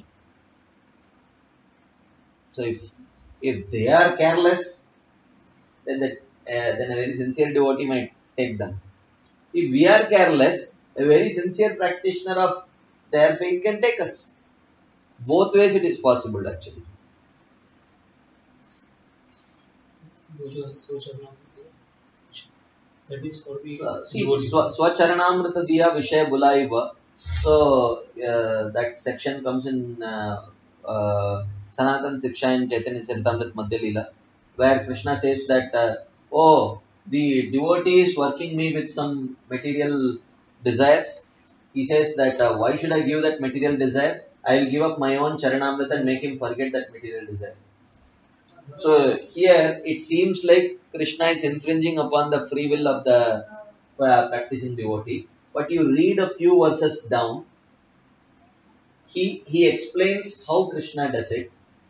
[SPEAKER 1] So if they are careless, then a very sincere devotee might take them. If we are careless, a very sincere practitioner of their faith can take us. Both ways it is possible actually.
[SPEAKER 5] That is for the
[SPEAKER 1] Swacharanamrita diya vishaya bulaiva. So that section comes in Sanatan Siksha in Chaitanya Charitamrita Madhya Leela, where Krishna says that the devotee is working me with some material desires. He says that why should I give that material desire? I will give up my own Charanamrita and make him forget that material desire. So here it seems like Krishna is infringing upon the free will of the practicing devotee. But you read a few verses down, he explains how Krishna does it.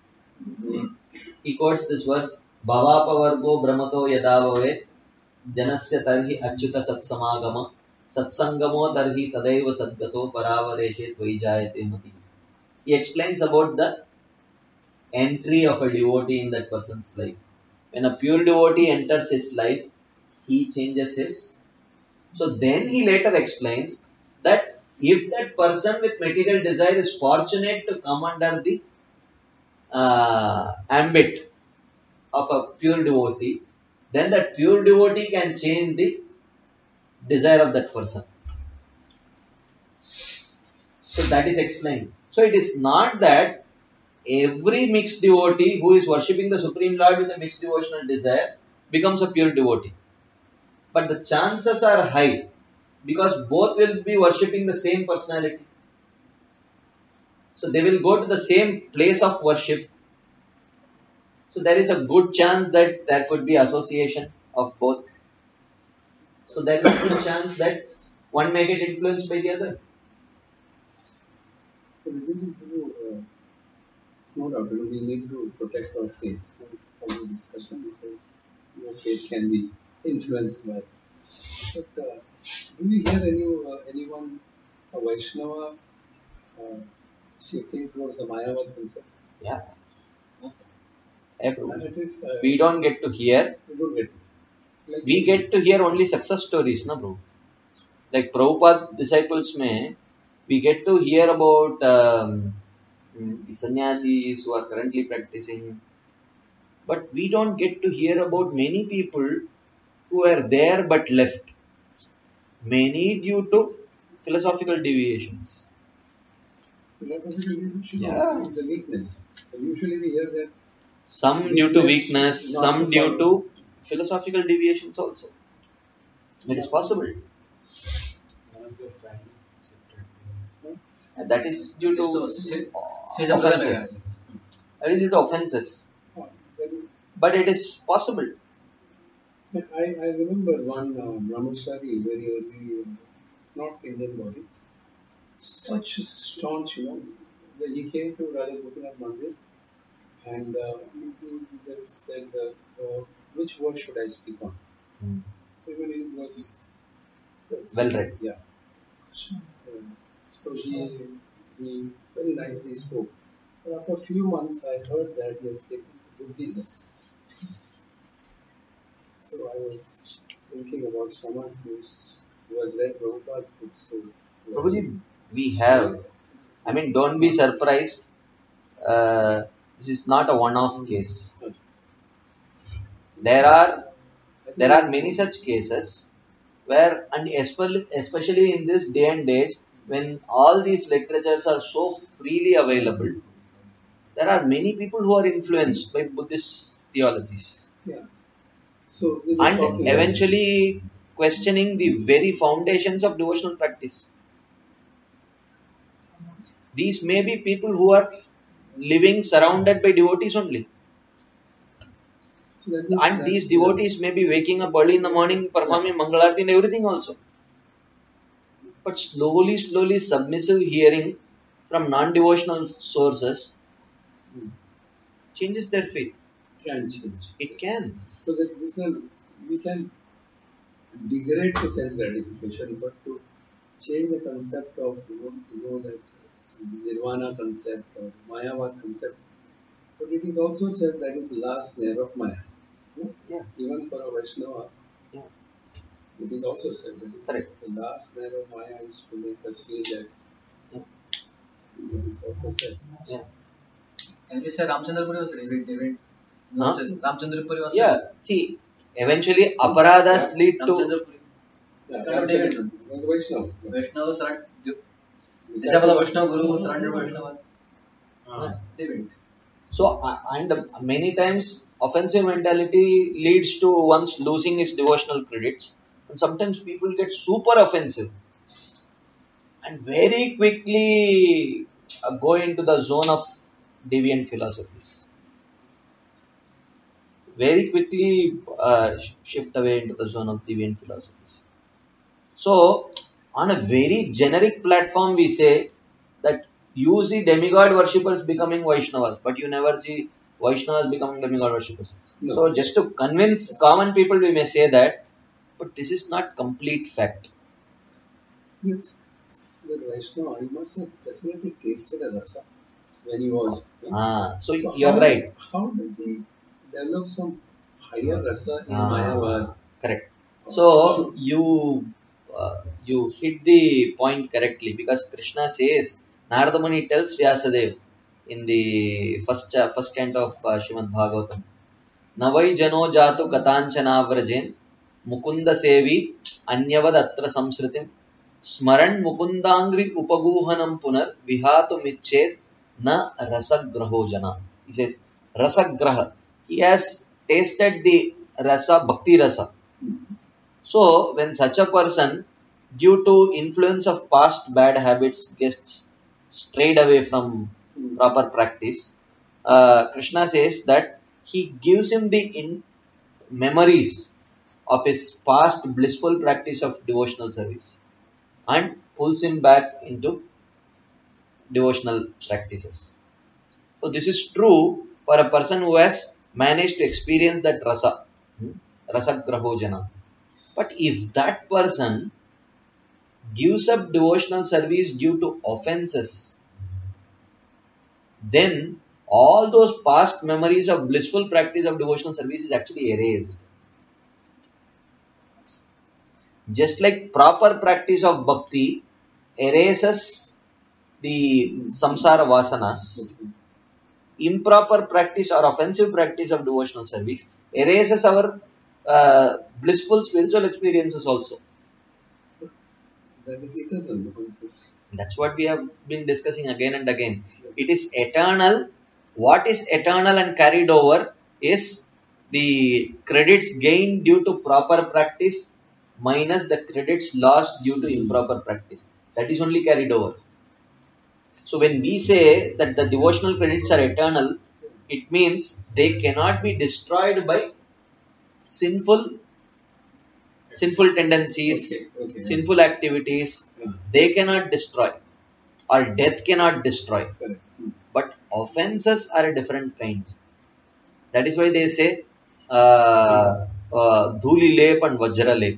[SPEAKER 1] He quotes this verse, Bhavapa Vargo Brahmato Yadavave Janasya Tarhi Achyuta Satsamagama Satsangamo Tarhi Tadaiva Sadgato Paravareshe Tvajayate Mati. He explains about the entry of a devotee in that person's life. When a pure devotee enters his life, he changes his. So then he later explains that if that person with material desire is fortunate to come under the ambit of a pure devotee, then that pure devotee can change the desire of that person. So that is explained. So it is not that every mixed devotee who is worshipping the Supreme Lord with a mixed devotional desire becomes a pure devotee. But the chances are high because both will be worshipping the same personality. So they will go to the same place of worship. So there is a good chance that there could be association of both. So there is a good chance that one may get influenced by the other.
[SPEAKER 5] No doubt, we need to protect our faith from the discussion because faith can be influenced by. But do we hear anyone, a Vaishnava, shifting towards a Mayavad concept?
[SPEAKER 1] Yeah. We don't get to hear. We get to hear only success stories, na bro. Like Prabhupada disciples mein, we get to hear about the sannyasis who are currently practicing, but we don't get to hear about many people who were there but left, many due to philosophical deviations.
[SPEAKER 5] Philosophical deviation is a weakness. Usually we hear that
[SPEAKER 1] some due to weakness, some due to philosophical deviations also. It is possible.
[SPEAKER 4] One of the family accepted.
[SPEAKER 1] And that is due to offenses. That is due to offenses. But it is possible.
[SPEAKER 5] I remember one brahmachari, very early, not Indian body, such a staunch, he came to Raja Gopinath Mandir and he just said, which word should I speak on? So even it was
[SPEAKER 1] Well read.
[SPEAKER 5] Yeah. So he very nicely spoke. But after a few months, I heard that he has taken Buddhism. So I was thinking about someone who has read Prabhupada's books. So
[SPEAKER 1] Prabhuji, we have. I mean, don't be surprised. This is not a one-off case. There are many such cases where, and especially in this day and age, when all these literatures are so freely available, there are many people who are influenced by Buddhist theologies.
[SPEAKER 5] Yeah. So
[SPEAKER 1] and eventually questioning the very foundations of devotional practice. These may be people who are living surrounded by devotees only. And these devotees may be waking up early in the morning, performing Mangalarti and everything also. But slowly, submissive hearing from non-devotional sources changes their faith.
[SPEAKER 5] Can change.
[SPEAKER 1] It can.
[SPEAKER 5] So we can degrade to sense gratification, but to change the concept of that Nirvana concept or Mayavad concept. But it is also said that is last snare of Maya.
[SPEAKER 1] Yeah.
[SPEAKER 5] Even for a Vaishnava, it is also said that the last snare of Maya is to make us feel that. It is also said.
[SPEAKER 1] Yeah.
[SPEAKER 2] Can we say Ramchandrapuri was David? Ramchandrapuri was.
[SPEAKER 1] Yeah. See, eventually aparadas lead to.
[SPEAKER 2] David
[SPEAKER 5] was Vaishnava.
[SPEAKER 2] Vaishnava surrendered. Disciple of Vaishnava Guru surrendered Vaishnava. David.
[SPEAKER 1] So, and many times offensive mentality leads to one's losing his devotional credits, and sometimes people get super offensive and very quickly go into the zone of deviant philosophies. Very quickly shift away into the zone of deviant philosophies. So, on a very generic platform, we say that you see demigod worshippers becoming Vaishnavas, but you never see Vaishnavas becoming demigod worshippers.
[SPEAKER 5] No.
[SPEAKER 1] So, just to convince common people, we may say that, but this is not complete fact.
[SPEAKER 5] Yes, the Vaishnava, he must have definitely tasted a rasa when he was.
[SPEAKER 1] So you're right.
[SPEAKER 5] How does he develop some higher rasa in Mayavad?
[SPEAKER 1] Correct. So you hit the point correctly, because Krishna says, Narada Muni tells Vyasadeva in the first canto of Srimad Bhagavatam, Navai jano jatu katanchana vrajen mukunda sevi anyavad atra samsritim smaran mukundangri upaguhanam punar vihatu mitched na rasagraho jana. He says rasagraha. He has tasted the rasa, bhakti rasa. So when such a person, due to influence of past bad habits, gets strayed away from proper practice, Krishna says that he gives him the memories of his past blissful practice of devotional service and pulls him back into devotional practices. So this is true for a person who has managed to experience that rasa, rasagraho jana. But if that person gives up devotional service due to offenses, then all those past memories of blissful practice of devotional service is actually erased. Just like proper practice of bhakti erases the samsara vasanas, improper practice or offensive practice of devotional service erases our blissful spiritual experiences also.
[SPEAKER 5] That is eternal.
[SPEAKER 1] That's what we have been discussing again and again. It is eternal. What is eternal and carried over is the credits gained due to proper practice minus the credits lost due to improper practice. That is only carried over. So when we say that the devotional credits are eternal, it means they cannot be destroyed by sinful tendencies, sinful activities. They cannot destroy, or death cannot destroy. But offenses are a different kind. That is why they say dhuli lep and vajra lep.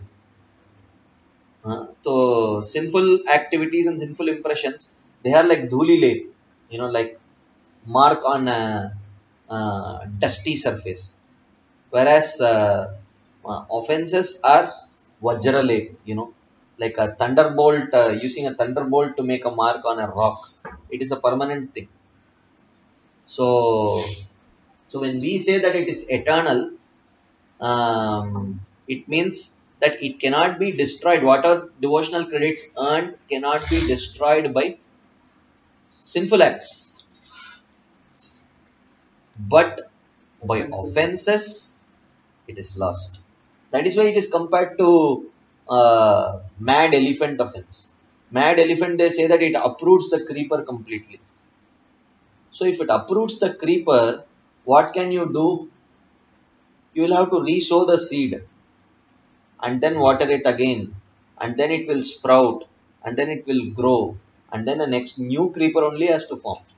[SPEAKER 1] So sinful activities and sinful impressions, they are like dhuli lep, like mark on a dusty surface. Whereas offenses are vajra lep, like a thunderbolt, using a thunderbolt to make a mark on a rock. It is a permanent thing. So when we say that it is eternal, it means that it cannot be destroyed. Whatever devotional credits earned cannot be destroyed by sinful acts. But by offenses, it is lost. That is why it is compared to mad elephant offense. Mad elephant, they say that it uproots the creeper completely. So if it uproots the creeper, what can you do? You will have to re-sow the seed and then water it again, and then it will sprout, and then it will grow, and then the next new creeper only has to form.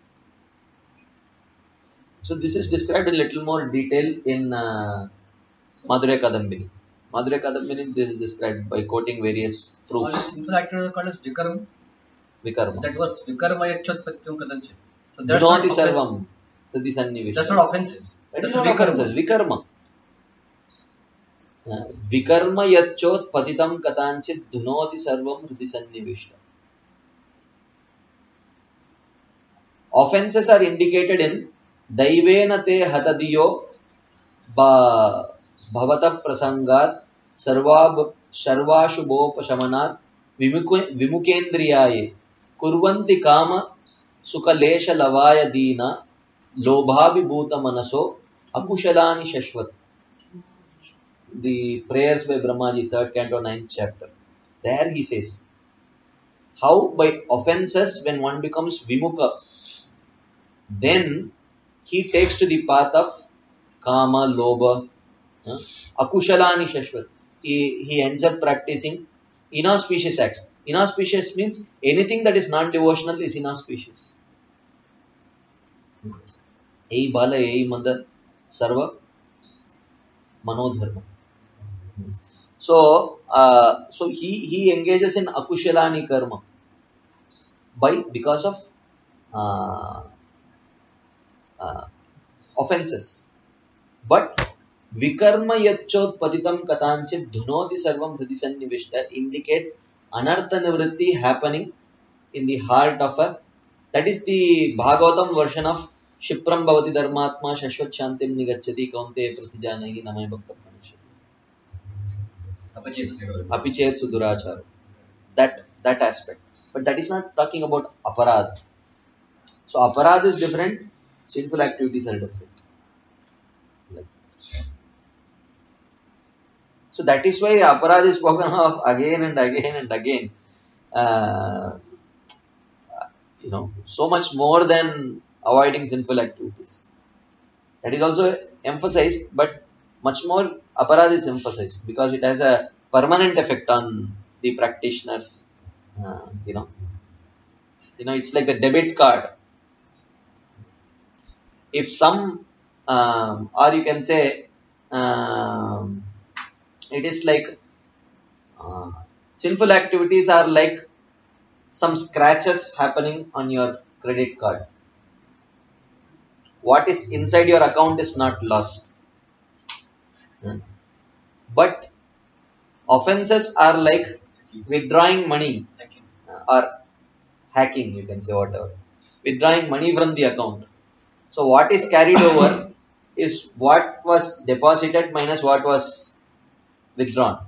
[SPEAKER 1] So this is described in little more detail in Madhurya Kadambini. Madhurya Kadambini, this is described by quoting various proofs.
[SPEAKER 2] All sinful activities are called as vikarma.
[SPEAKER 1] Vikarma.
[SPEAKER 2] So that was vikarma yachotpatyam kadanchit. So
[SPEAKER 1] that's not sarvam. That's
[SPEAKER 2] not offenses.
[SPEAKER 1] That's not offenses. Vikarma. Vikarma yachot patitam katanchit dhunoti sarvam hridi sannivishta. Offenses are indicated in daivena te hatadiyo bhavata prasangat sarvashubhopashamanat vimukendriyaye kurvanti kama sukalesha lavaya dina lobhavibhuta manaso akushalani shashvat. The prayers by Brahmaji, 3rd canto, 9th chapter. There he says, how by offenses, when one becomes vimukha, then he takes to the path of kama, lobha, akushalani shashvat. He ends up practicing inauspicious acts. Inauspicious means anything that is non-devotional is inauspicious. Ei bala, ei manda, sarva manodharma. So he engages in akushalani karma because of offenses. But vikarma yachot patitam katanchit dhunoti sarvam hridi sannivishta indicates anartha nivritti happening in the heart of that is the Bhagavatam version of Shipram bhavati dharmatma shashvat shantim nigacchati kaunte pratijanahi namay bhakta pranashati apichet sudurachara. That aspect. But that is not talking about aparad. So aparad is different, sinful activities are different. So that is why aparad is spoken of again and again and again. So much more than avoiding sinful activities. That is also emphasized, but much more aparad is emphasized because it has a permanent effect on the practitioners. It's like the debit card. If some, or you can say, it is like sinful activities are like some scratches happening on your credit card. What is inside your account is not lost. But offenses are like withdrawing money or hacking, you can say whatever. Withdrawing money from the account. So what is carried over is what was deposited minus what was withdrawn.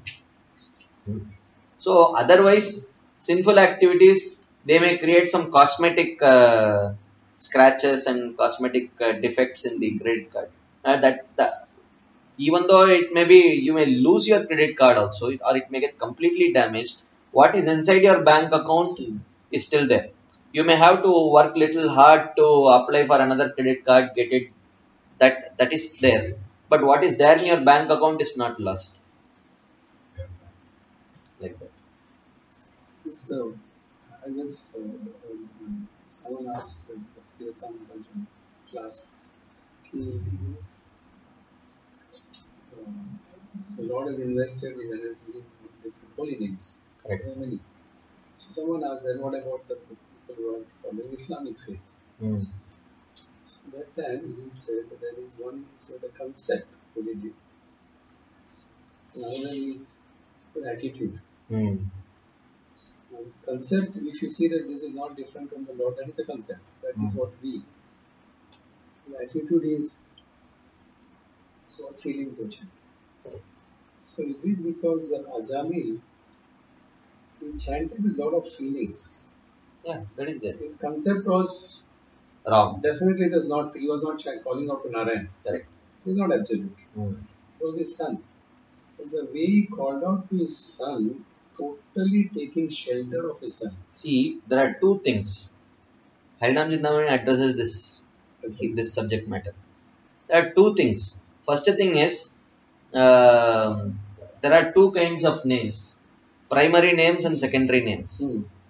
[SPEAKER 1] So otherwise, sinful activities, they may create some cosmetic scratches and cosmetic defects in the credit card. even though it may be, you may lose your credit card also, or it may get completely damaged, what is inside your bank account is still there. You may have to work little hard to apply for another credit card, get it, that is there. But what is there in your bank account is not lost. Like that.
[SPEAKER 5] So, I just, someone asked, there's some class, the Lord has invested in energies in different holy names.
[SPEAKER 1] Correct.
[SPEAKER 5] There are many. So someone asked, then what about the people who are following Islamic faith?
[SPEAKER 1] Mm.
[SPEAKER 5] So that time he said that there is one is the concept, holy name. Another is the attitude.
[SPEAKER 1] Mm.
[SPEAKER 5] Now, concept, if you see that this is not different from the Lord, that is a concept. That is what we. The attitude is what feelings which are. So is it because Ajamil, he chanted a lot of feelings?
[SPEAKER 1] Yeah, that is there.
[SPEAKER 5] His concept was
[SPEAKER 1] Wrong.
[SPEAKER 5] definitely it was not. He was not calling out to Narayan.
[SPEAKER 1] Correct.
[SPEAKER 5] He is not absolute.
[SPEAKER 1] Mm.
[SPEAKER 5] It was his son. But the way he called out to his son, totally taking shelter of his son.
[SPEAKER 1] See, there are two things. Harinam Jindamani addresses this subject matter. There are two things. First thing is, there are two kinds of names. Primary names and secondary names.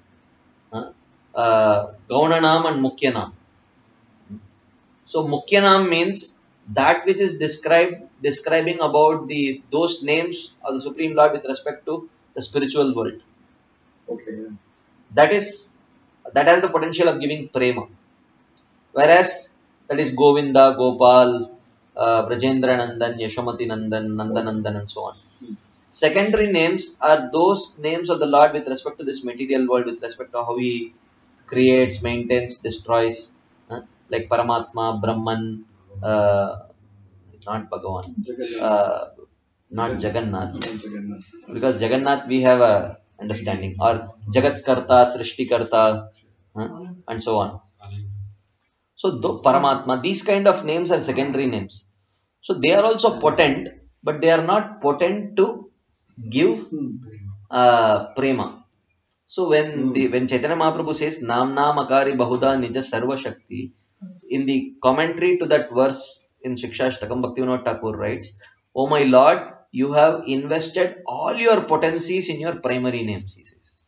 [SPEAKER 1] Gaunanam and Mukhyanam. So Mukhyanam means that which is describing about those names of the Supreme Lord with respect to the spiritual world.
[SPEAKER 5] Okay. Yeah.
[SPEAKER 1] That has the potential of giving prema. Whereas that is Govinda, Gopal, Brajendra Nandan, Yashamati Nandan, Nandanandan and so on. Secondary names are those names of the Lord with respect to this material world, with respect to how he creates, maintains, destroys, like Paramatma, Brahman, not Bhagavan, not Jagannath. Because Jagannath we have a understanding, or Jagat Karta, Srishti Karta, and so on. So Paramatma, these kind of names are secondary names. So they are also potent, but they are not potent to give prema. So when Chaitanya Mahaprabhu says Nam Akari Bahuda Nija Sarva Shakti, in the commentary to that verse in Shikshashtakam, Bhaktivinoda Thakur writes, "O my Lord, you have invested all your potencies in your primary names," he says.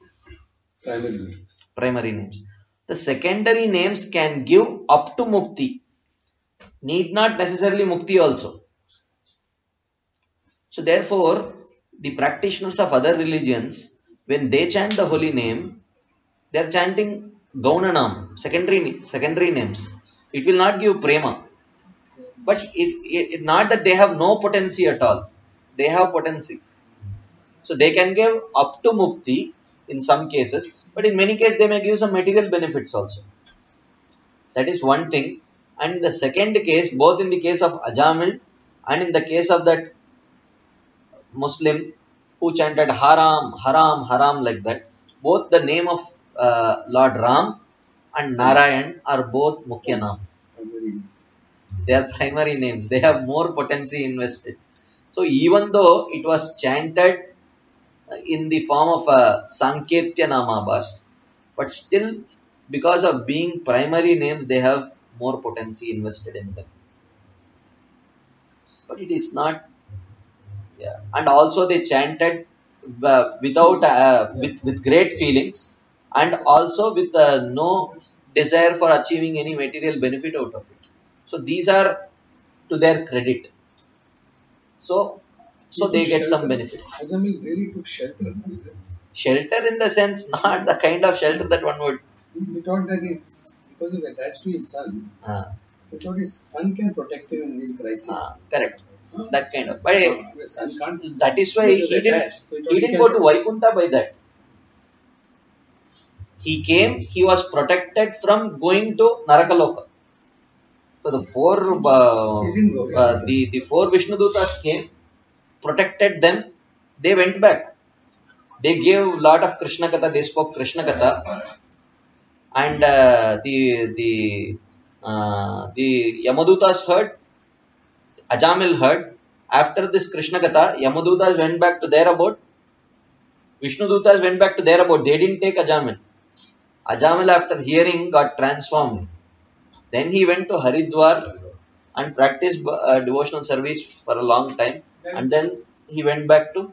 [SPEAKER 1] Primary names. The secondary names can give up to mukti, need not necessarily mukti also. So therefore, the practitioners of other religions, when they chant the holy name, they are chanting Gaunanam, secondary names. It will not give prema. But it not that they have no potency at all. They have potency. So they can give up to mukti in some cases, but in many cases they may give some material benefits also. That is one thing. And in the second case, both in the case of Ajamil and in the case of that Muslim who chanted Haram, Haram, Haram like that, both the name of Lord Ram and Narayan are both Mukhyanam. They are primary names. They have more potency invested. So even though it was chanted in the form of a Sanketya Namabhas, but still because of being primary names, they have more potency invested in them. But it is not. Yeah. And also they chanted with great feelings, and also with no desire for achieving any material benefit out of it. So these are to their credit. So they get some benefit.
[SPEAKER 5] Ajamil really took shelter.
[SPEAKER 1] Shelter in the sense, not the kind of shelter that one would.
[SPEAKER 5] He thought that because he was attached to his son, he thought his son can protect him in this crisis.
[SPEAKER 1] Correct. That kind of. But
[SPEAKER 5] son can't.
[SPEAKER 1] That is why he didn't go to Vaikunta by that. He came, he was protected from going to Narakaloka. So the four the four Vishnudutas came, protected them, they went back. They gave lot of Krishna Katha, they spoke Krishna Katha, and the Yamadutas heard, Ajamil heard, After this Krishna Katha, Yamadutas went back to their abode. Vishnudutas went back to their abode. They didn't take Ajamil. Ajamil, after hearing, got transformed. Then he went to Haridwar and practiced devotional service for a long time. And then he went back to,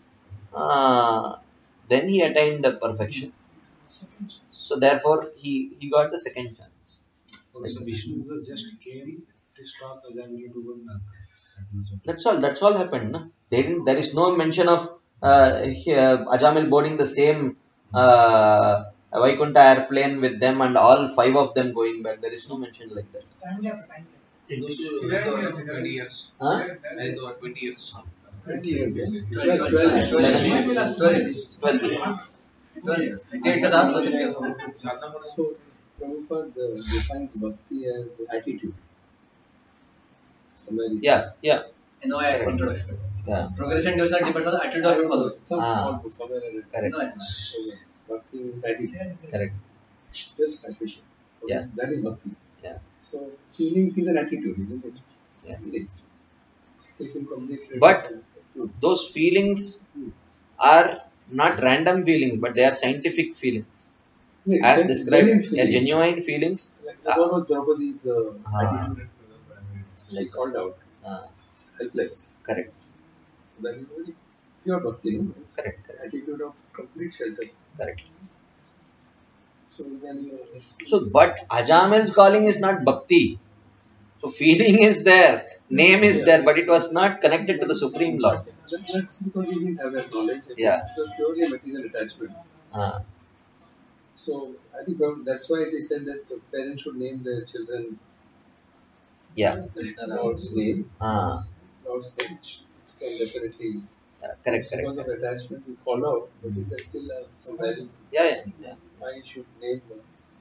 [SPEAKER 1] then he attained the perfection. So therefore, he got the second chance.
[SPEAKER 6] Okay, so Vishnu just came to stop Ajamil to go back.
[SPEAKER 1] That's all happened. No? There is no mention of Ajamil boarding the same Vaikuntha airplane with them and all 5 of them going back. There is no mention like that.
[SPEAKER 3] It goes to Haridwar 20 years.
[SPEAKER 1] Huh?
[SPEAKER 3] Haridwar 20 years.
[SPEAKER 5] 20 years.
[SPEAKER 2] 12 years.
[SPEAKER 1] 12 years.
[SPEAKER 2] 12 years. 28 ka sath 12 years.
[SPEAKER 3] Sadhana for
[SPEAKER 5] So, Prabhupada defines bhakti as attitude. Somewhere he said.
[SPEAKER 1] Yeah.
[SPEAKER 2] No introduction.
[SPEAKER 1] Yeah.
[SPEAKER 2] Progression development depends on the attitude of your follower.
[SPEAKER 5] Some
[SPEAKER 1] Ah.
[SPEAKER 5] small book, somewhere I read.
[SPEAKER 1] Correct.
[SPEAKER 2] No,
[SPEAKER 5] So, yes, bhakti means attitude.
[SPEAKER 1] Correct.
[SPEAKER 5] Just attitude.
[SPEAKER 1] Yeah.
[SPEAKER 5] That is bhakti.
[SPEAKER 1] Yeah.
[SPEAKER 5] So, feelings is an attitude, isn't it?
[SPEAKER 1] Yeah.
[SPEAKER 5] It is. You can completely.
[SPEAKER 1] But those feelings are not random feelings, but they are scientific feelings. As described, genuine feelings.
[SPEAKER 5] Like what was Draupadi's
[SPEAKER 1] Ah.
[SPEAKER 5] attitude? She called out, helpless.
[SPEAKER 1] Correct.
[SPEAKER 5] That is very pure bhakti. No?
[SPEAKER 1] Correct.
[SPEAKER 5] Attitude of complete shelter.
[SPEAKER 1] Correct.
[SPEAKER 5] So then,
[SPEAKER 1] But Ajamil's calling is not bhakti. So feeling is there, name is there, but it was not connected to the Supreme Lord.
[SPEAKER 5] that's because he didn't have that knowledge.
[SPEAKER 1] Yeah.
[SPEAKER 5] It was purely a material attachment.
[SPEAKER 1] Ah.
[SPEAKER 5] So I think that's why it is said that the parents should name their children
[SPEAKER 1] Yeah.
[SPEAKER 5] Lord's name.
[SPEAKER 1] Ah.
[SPEAKER 5] Lord's name can definitely
[SPEAKER 1] Correct.
[SPEAKER 5] because of attachment we follow, but it has still some value.
[SPEAKER 1] Yeah.
[SPEAKER 5] Why you should name them.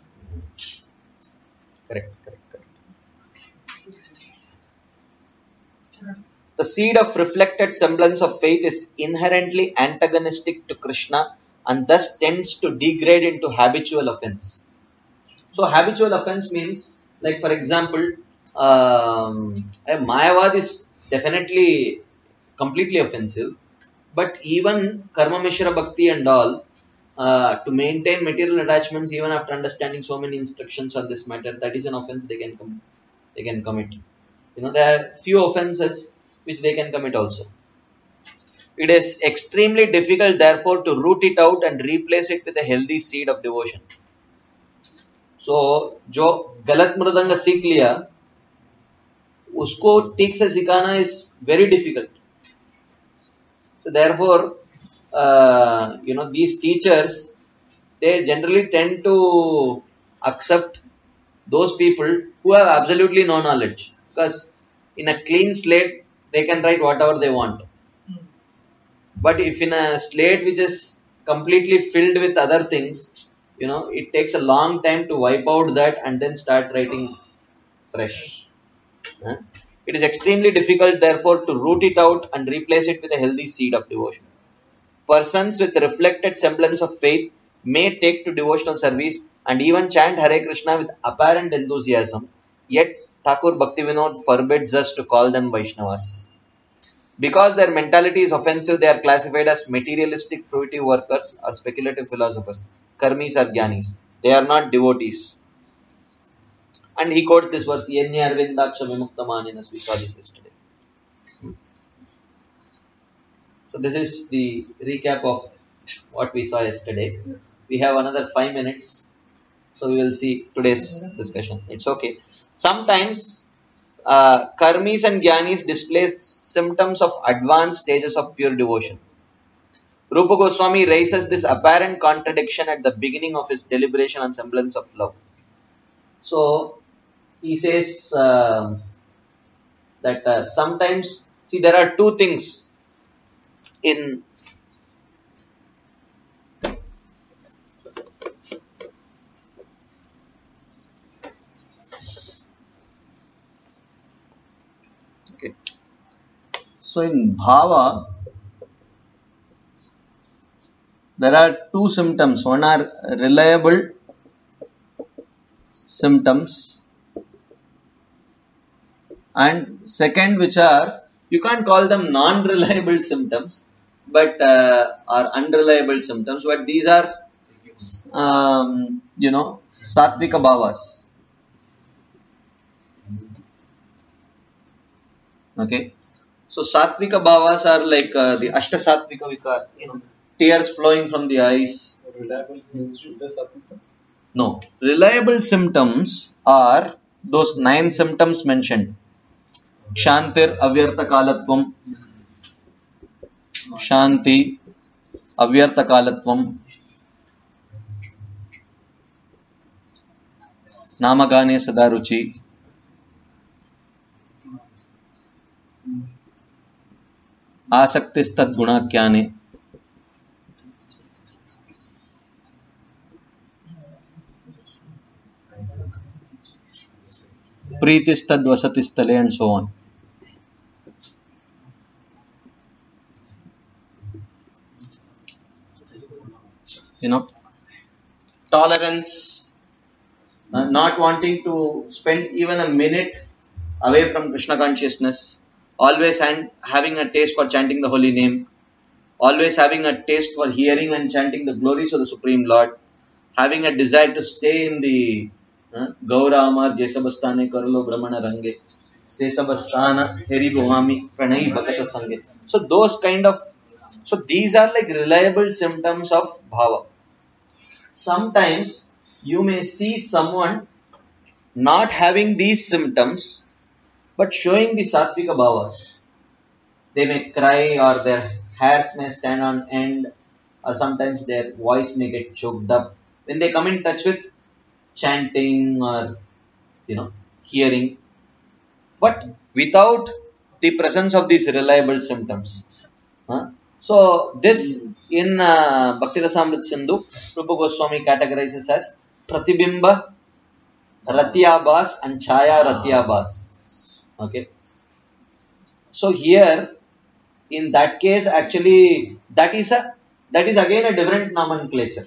[SPEAKER 1] Correct. The seed of reflected semblance of faith is inherently antagonistic to Krishna and thus tends to degrade into habitual offense. So habitual offense means, like for example, a Mayavad is definitely completely offensive, but even Karma Mishra Bhakti and all, to maintain material attachments even after understanding so many instructions on this matter, that is an offense they can commit. There are few offenses which they can commit also. It is extremely difficult therefore to root it out and replace it with a healthy seed of devotion. So, जो गलत मृदंग सीख लिया, उसको ठीक से सिखाना is very difficult. So therefore, these teachers, they generally tend to accept those people who have absolutely no knowledge, because in a clean slate they can write whatever they want. But if in a slate which is completely filled with other things, it takes a long time to wipe out that and then start writing fresh. It is extremely difficult therefore to root it out and replace it with a healthy seed of devotion. Persons with reflected semblance of faith may take to devotional service and even chant Hare Krishna with apparent enthusiasm, yet Thakur Bhaktivinoda forbids us to call them Vaishnavas. Because their mentality is offensive, they are classified as materialistic fruitive workers or speculative philosophers, karmis or jnanis. They are not devotees. And he quotes this verse, Yenya Arvindaksha Vimuktamaninas. We saw this yesterday. So this is the recap of what we saw yesterday. We have another 5 minutes. So we will see today's discussion. It's okay. Sometimes karmis and jnanis display symptoms of advanced stages of pure devotion. Rupa Goswami raises this apparent contradiction at the beginning of his deliberation on semblance of love. So he says that sometimes, see, there are two things in So in bhava, there are two symptoms. One are reliable symptoms, and second, which are you can't call them non-reliable symptoms, but or unreliable symptoms, but these are sattvika bhavas. Okay, so sattvika bhavas are like the ashta sattvika vikars, tears flowing from the eyes.
[SPEAKER 5] Reliable means Shuddha Sattvika?
[SPEAKER 1] No, reliable symptoms are those 9 symptoms mentioned. Kshantir avyartha kalatvam, Shanti avyartha kalatvam, Namagane sadaruchi, Asaktistat gunakyane, Preetistad vasatistale, and so on. Tolerance, not wanting to spend even a minute away from Krishna consciousness, always having a taste for chanting the holy name, always having a taste for hearing and chanting the glories of the Supreme Lord, having a desire to stay in the Gaura Amar Jesabastane Karlo Brahmana Range, Sesabastana Heri Bhumami Pranai Bhakata Sange. So these are like reliable symptoms of bhava. Sometimes you may see someone not having these symptoms but showing the sattvika bhavas. They may cry, or their hairs may stand on end, or sometimes their voice may get choked up when they come in touch with chanting or hearing, but without the presence of these reliable symptoms. So this in Bhakti Rasamrita Sindhu, Rupa Goswami categorizes as Pratibimba, Ratyabhas and Chaya Ratyabhas. Okay. So here, in that case, actually, that is again a different nomenclature.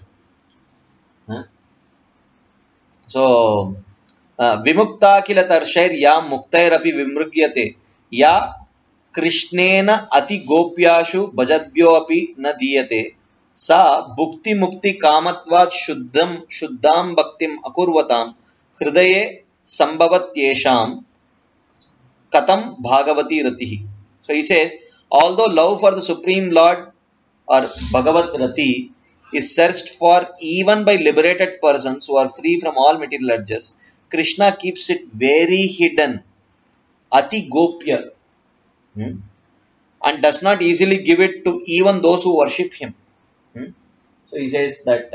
[SPEAKER 1] So, Vimukta kila tarshair ya muktairapi vimrugyate ya Krishnena ati gopyashu bhajadbhyo api na diyate sa bhukti mukti kamatvat shuddham bhaktim akurvatam hridaye sambhavatyesham katam bhagavati ratihi. So he says, although love for the Supreme Lord or Bhagavat Rati is searched for even by liberated persons who are free from all material urges, Krishna keeps it very hidden, ati gopya, and does not easily give it to even those who worship him. So he says that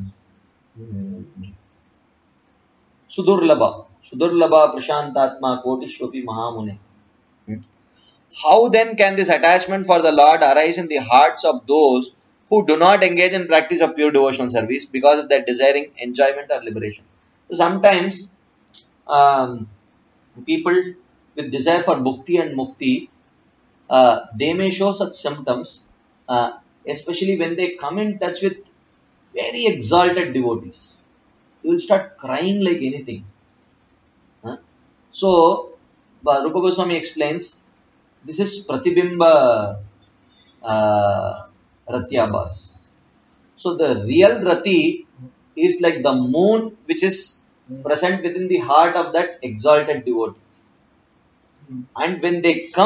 [SPEAKER 1] Sudurlabha Prashantatma Kotishvapi Mahamune. How then can this attachment for the Lord arise in the hearts of those who do not engage in practice of pure devotional service because of their desiring enjoyment or liberation? So sometimes people with desire for bhukti and mukti, they may show such symptoms, especially when they come in touch with very exalted devotees. You will start crying like anything. So, Rupa Goswami explains, this is Pratibimba Ratyabhas. So, the real Rati is like the moon which is present within the heart of that exalted devotee. And when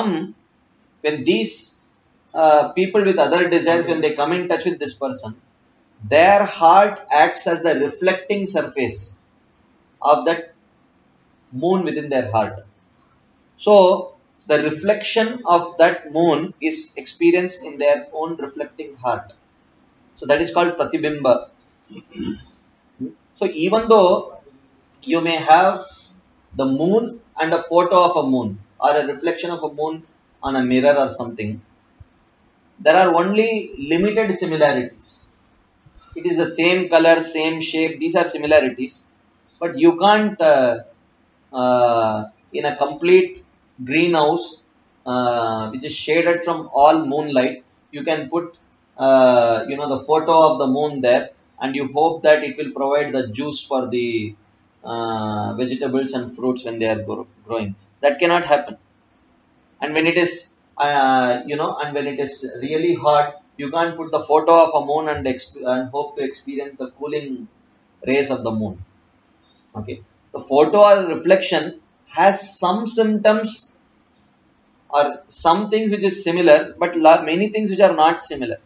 [SPEAKER 1] these people with other desires, when they come in touch with this person, their heart acts as the reflecting surface of that moon within their heart. So, the reflection of that moon is experienced in their own reflecting heart. So, that is called Pratibimba. So, even though you may have the moon and a photo of a moon or a reflection of a moon on a mirror or something, there are only limited similarities. It is the same color, same shape, these are similarities. But you can't, in a complete greenhouse, which is shaded from all moonlight, you can put, the photo of the moon there, and you hope that it will provide the juice for the vegetables and fruits when they are growing. That cannot happen. And when it is and when it is really hot, you can't put the photo of a moon and hope to experience the cooling rays of the moon. Okay, the photo or reflection has some symptoms or some things which is similar, but many things which are not similar.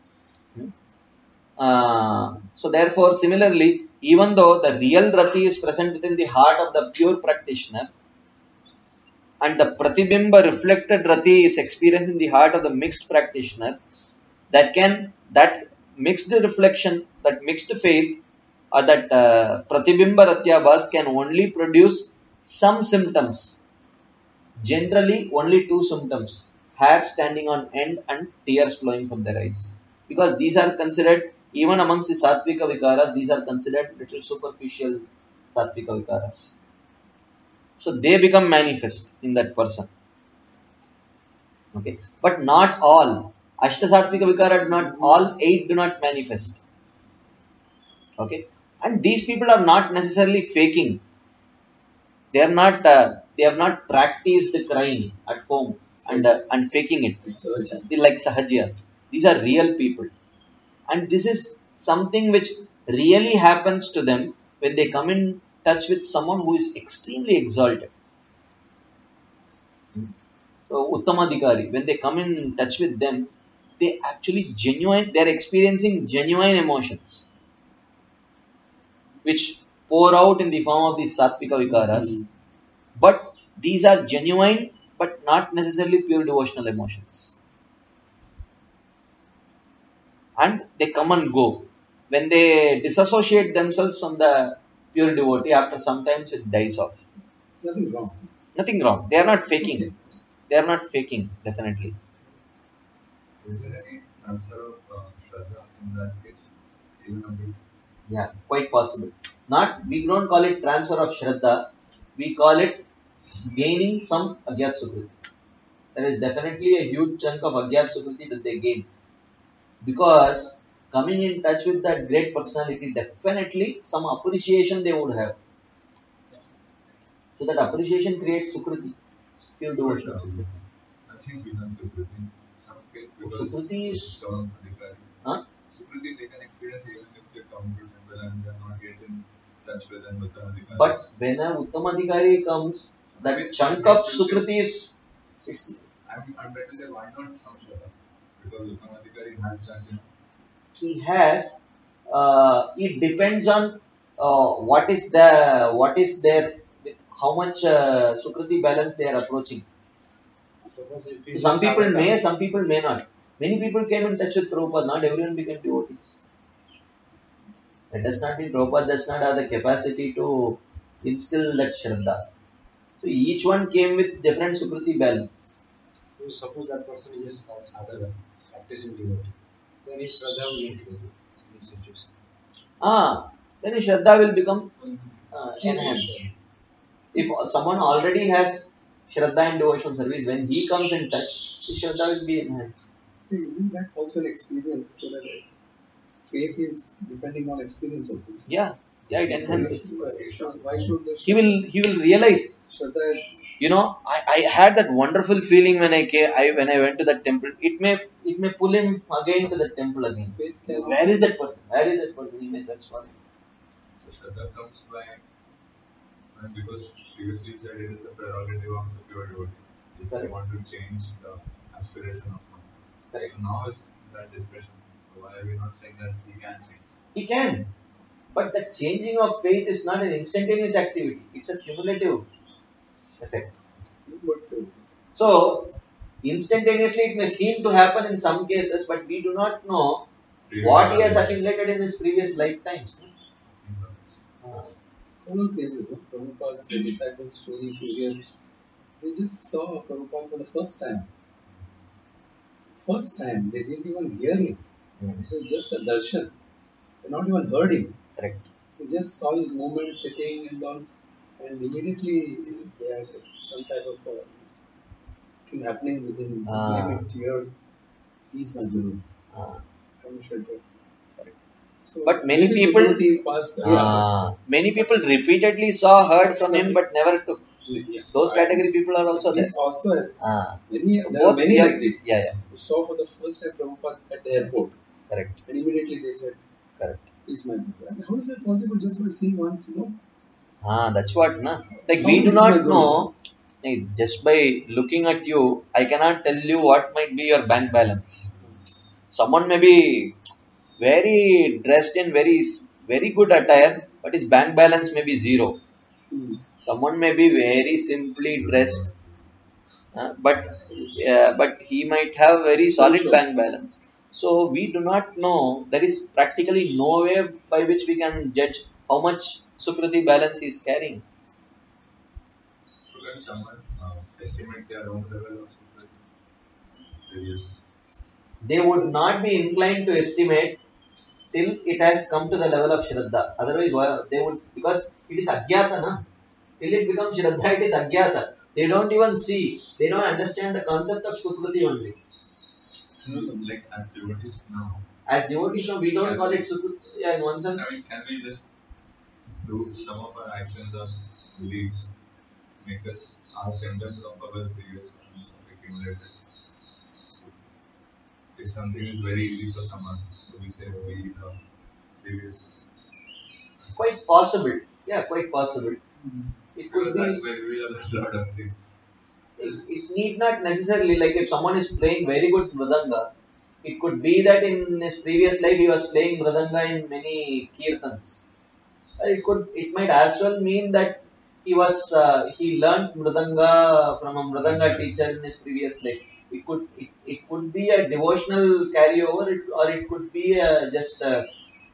[SPEAKER 1] So therefore, similarly, even though the real rati is present within the heart of the pure practitioner, and the pratibimba reflected rati is experienced in the heart of the mixed practitioner, that mixed reflection, that mixed faith, or that pratibimba ratyabhas can only produce some symptoms. Generally, only two symptoms: hair standing on end and tears flowing from their eyes. Because these are considered, even amongst the sattvika vikaras, these are considered little superficial sattvika vikaras. So they become manifest in that person. Okay, but not all. Ashtasattvika vikara, not all 8 do not manifest. Okay, and these people are not necessarily faking. They are not. They have not practiced crying at home and faking it. They like sahajiyas. These are real people, and this is something which really happens to them when they come in touch with someone who is extremely exalted. So, Uttamadhikari, when they come in touch with them, they are experiencing genuine emotions, which pour out in the form of these sattvika vikaras. But these are genuine, but not necessarily pure devotional emotions. And they come and go. When they disassociate themselves from the pure devotee, after sometimes it dies off.
[SPEAKER 5] Nothing wrong.
[SPEAKER 1] Nothing wrong. They are not faking. They are not faking, definitely.
[SPEAKER 4] Is there any transfer of Shraddha in that case? Even a bit?
[SPEAKER 1] Yeah, quite possible. We don't call it transfer of Shraddha. We call it gaining some Agyat Sukriti. There is definitely a huge chunk of Agyat Sukriti that they gain. Because coming in touch with that great personality, definitely some appreciation they would have. So that appreciation creates Sukriti, pure devotion.
[SPEAKER 4] Nothing becomes Sukriti. Some faith because
[SPEAKER 1] Sukriti is... Huh?
[SPEAKER 4] Sukriti they can experience even if they come to temple and they are not yet in touch with an Uttamadhikari.
[SPEAKER 1] But when an Uttamadhikari comes, that chunk of Sukriti is...
[SPEAKER 4] I'm trying to say, why not some Shraddha? Because Uttamadhikari has that,
[SPEAKER 1] He has. It depends on what is there, with how much Sukriti balance they are approaching. Some people may, some people may not. Many people came in touch with Prabhupada, not everyone became devotees. It does not mean Prabhupada does not have the capacity to instill that Shraddha. So each one came with different Sukriti balance.
[SPEAKER 6] So suppose that person is just sadhaka, practicing devotee, then his Shraddha will increase in this situation.
[SPEAKER 1] Then his Shraddha will become enhanced. If someone already has Shraddha in devotional service, when he comes in touch, his Shraddha will be enhanced.
[SPEAKER 5] Isn't that also an experience? So that faith is depending on experience also.
[SPEAKER 1] Yeah, it enhances.
[SPEAKER 5] Why should the
[SPEAKER 1] He will realize.
[SPEAKER 5] Shraddha is...
[SPEAKER 1] I had that wonderful feeling when I went to that temple. It may pull him again to the temple again. Where is that person? He may search for him.
[SPEAKER 4] So Shraddha comes by, because previously you said it is the prerogative of the pure devotee. If they want to change the aspiration of someone.
[SPEAKER 1] Correct.
[SPEAKER 4] So now is that discussion. So why are we not saying that he can change?
[SPEAKER 1] He can. But the changing of faith is not an instantaneous activity. It's a cumulative effect. So, instantaneously it may seem to happen in some cases, but we do not know what he has accumulated in his previous lifetimes.
[SPEAKER 5] Several cases, Prabhupada's disciples' story, if you hear, they just saw Prabhupada for the first time. They didn't even hear him. It was just a darshan. They not even heard him.
[SPEAKER 1] Correct.
[SPEAKER 5] They just saw his movement sitting and all, and immediately they had some type of thing happening within maybe tears. He's my guru. I'm sure that. So
[SPEAKER 1] but many people repeatedly heard from him but never took.
[SPEAKER 5] Yes.
[SPEAKER 1] Those category people are also there.
[SPEAKER 5] This also has many.
[SPEAKER 1] So
[SPEAKER 5] There are
[SPEAKER 1] both
[SPEAKER 5] many
[SPEAKER 1] we have,
[SPEAKER 5] like this.
[SPEAKER 1] yeah,
[SPEAKER 5] Who saw for the first time Prabhupada at the airport,
[SPEAKER 1] correct,
[SPEAKER 5] and immediately they said,
[SPEAKER 1] correct.
[SPEAKER 5] "He's my Guru." And how is that possible? Just by seeing once,
[SPEAKER 1] That's what, na. Like
[SPEAKER 5] How
[SPEAKER 1] we do
[SPEAKER 5] is my
[SPEAKER 1] not
[SPEAKER 5] Guru?
[SPEAKER 1] know. Just by looking at you, I cannot tell you what might be your bank balance. Someone may be very dressed in very good attire, but his bank balance may be zero. Someone may be very simply dressed, but he might have very solid
[SPEAKER 5] Spiritual.
[SPEAKER 1] bank balance. So we do not know. There is practically no way by which we can judge how much Sukriti balance he is carrying.
[SPEAKER 4] So can someone estimate their own level of secrecy? Yes.
[SPEAKER 1] They would not be inclined to estimate till it has come to the level of Shraddha. Otherwise, they would, because it is Agyata, na? Till it becomes Shraddha, it is Agyata. They don't even see, they don't understand the concept of Sukriti only.
[SPEAKER 4] Like as devotees now.
[SPEAKER 1] As devotees, no, we don't call it Sukriti. Yeah, in one sense.
[SPEAKER 4] I mean, can we just do some of our actions or beliefs make us our symptoms of our previous karmas or accumulated? So, if something is very easy for someone, so we say we the previous.
[SPEAKER 1] Quite possible. Yeah, quite possible. It could
[SPEAKER 4] Because that
[SPEAKER 1] be,
[SPEAKER 4] will reveal a lot of things.
[SPEAKER 1] it need not necessarily, like if someone is playing very good Mridanga, it could be that in his previous life he was playing Mridanga in many Kirtans. It might as well mean that he learned Mridanga from a Mridanga teacher in his previous life. It could be a devotional carryover, or it could be just a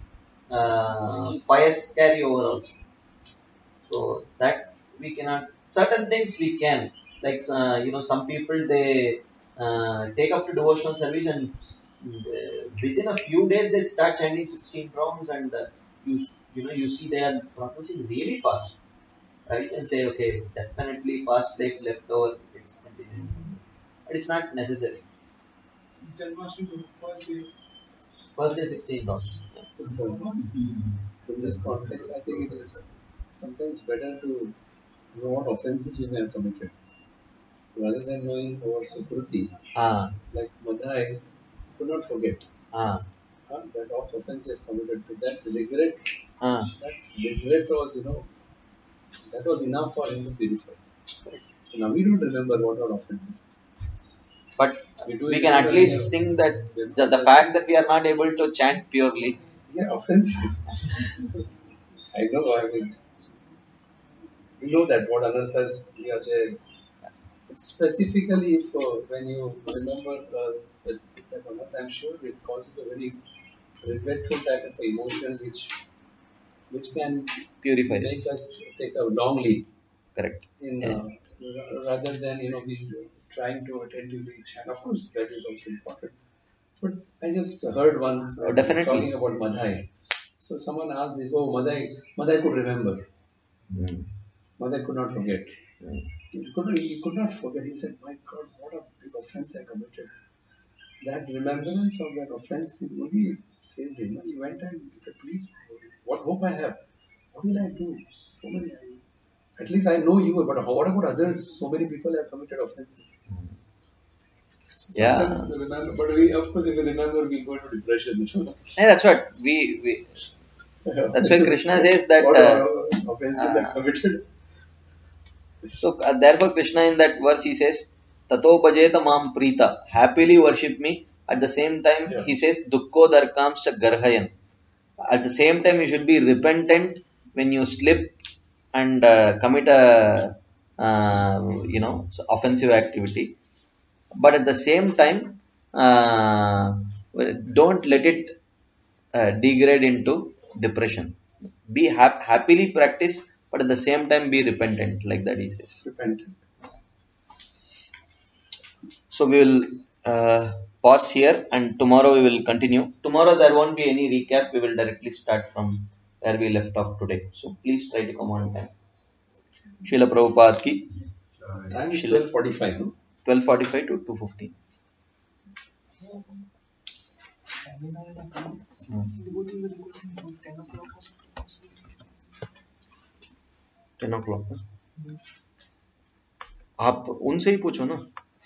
[SPEAKER 1] pious carryover also. So that we cannot. Certain things we can, like some people they take up to devotional service, and within a few days they start chanting 16 rounds, and you see they are progressing really fast. You can say, okay, definitely past life left over, it's continuing, but it's not necessary. First day 16 rounds.
[SPEAKER 5] In this context, I think it is sometimes better to know what offenses you may have committed rather than knowing our Sukriti. Like Madhai could not forget that what offense he has committed. To that regret, that regret was, that was enough for him to purify. So now we don't remember what our offenses.
[SPEAKER 1] But we can at least think that the fact that we are not able to chant purely.
[SPEAKER 5] Yeah, offensive. I know. I mean, we know that what anarthas we are there. Specifically, if when you remember specific type of anartha, I'm sure it causes a very regretful type of emotion, which can
[SPEAKER 1] Purify
[SPEAKER 5] make
[SPEAKER 1] this.
[SPEAKER 5] us take a long leap.
[SPEAKER 1] Correct.
[SPEAKER 5] In rather than we trying to attentively chant. Of course, that is also important. But I just heard once
[SPEAKER 1] definitely
[SPEAKER 5] talking about Madhai. So someone asked this, oh, Madhai could remember. Madhai could not forget. He could not forget. He said, my God, what a big offense I committed. That remembrance of that offense only saved him. He went and said, please, what hope I have? What will I do? So many. At least I know you, but what about others? So many people have committed offenses. So sometimes remember, but of course, if we remember, we go into depression.
[SPEAKER 1] Yeah, that's what we that's why Krishna says that
[SPEAKER 5] offenses are committed.
[SPEAKER 1] So therefore Krishna in that verse he says Tato bhajeta mam prita, happily worship me. At the same time he says Dukkho darkamscha garhayan. At the same time you should be repentant when you slip and commit a offensive activity. But at the same time don't let it degrade into depression. Be happily practice, but at the same time be repentant, like that he says.
[SPEAKER 5] Repentant.
[SPEAKER 1] So we will pause here, and tomorrow we will continue. Tomorrow there won't be any recap. We will directly start from where we left off today. So please try to come on time. Srila Prabhupada ki.
[SPEAKER 5] Time is 12:45. No?
[SPEAKER 1] 12:45 to 2:15. 10 o'clock. आप उनसे ही पूछो ना।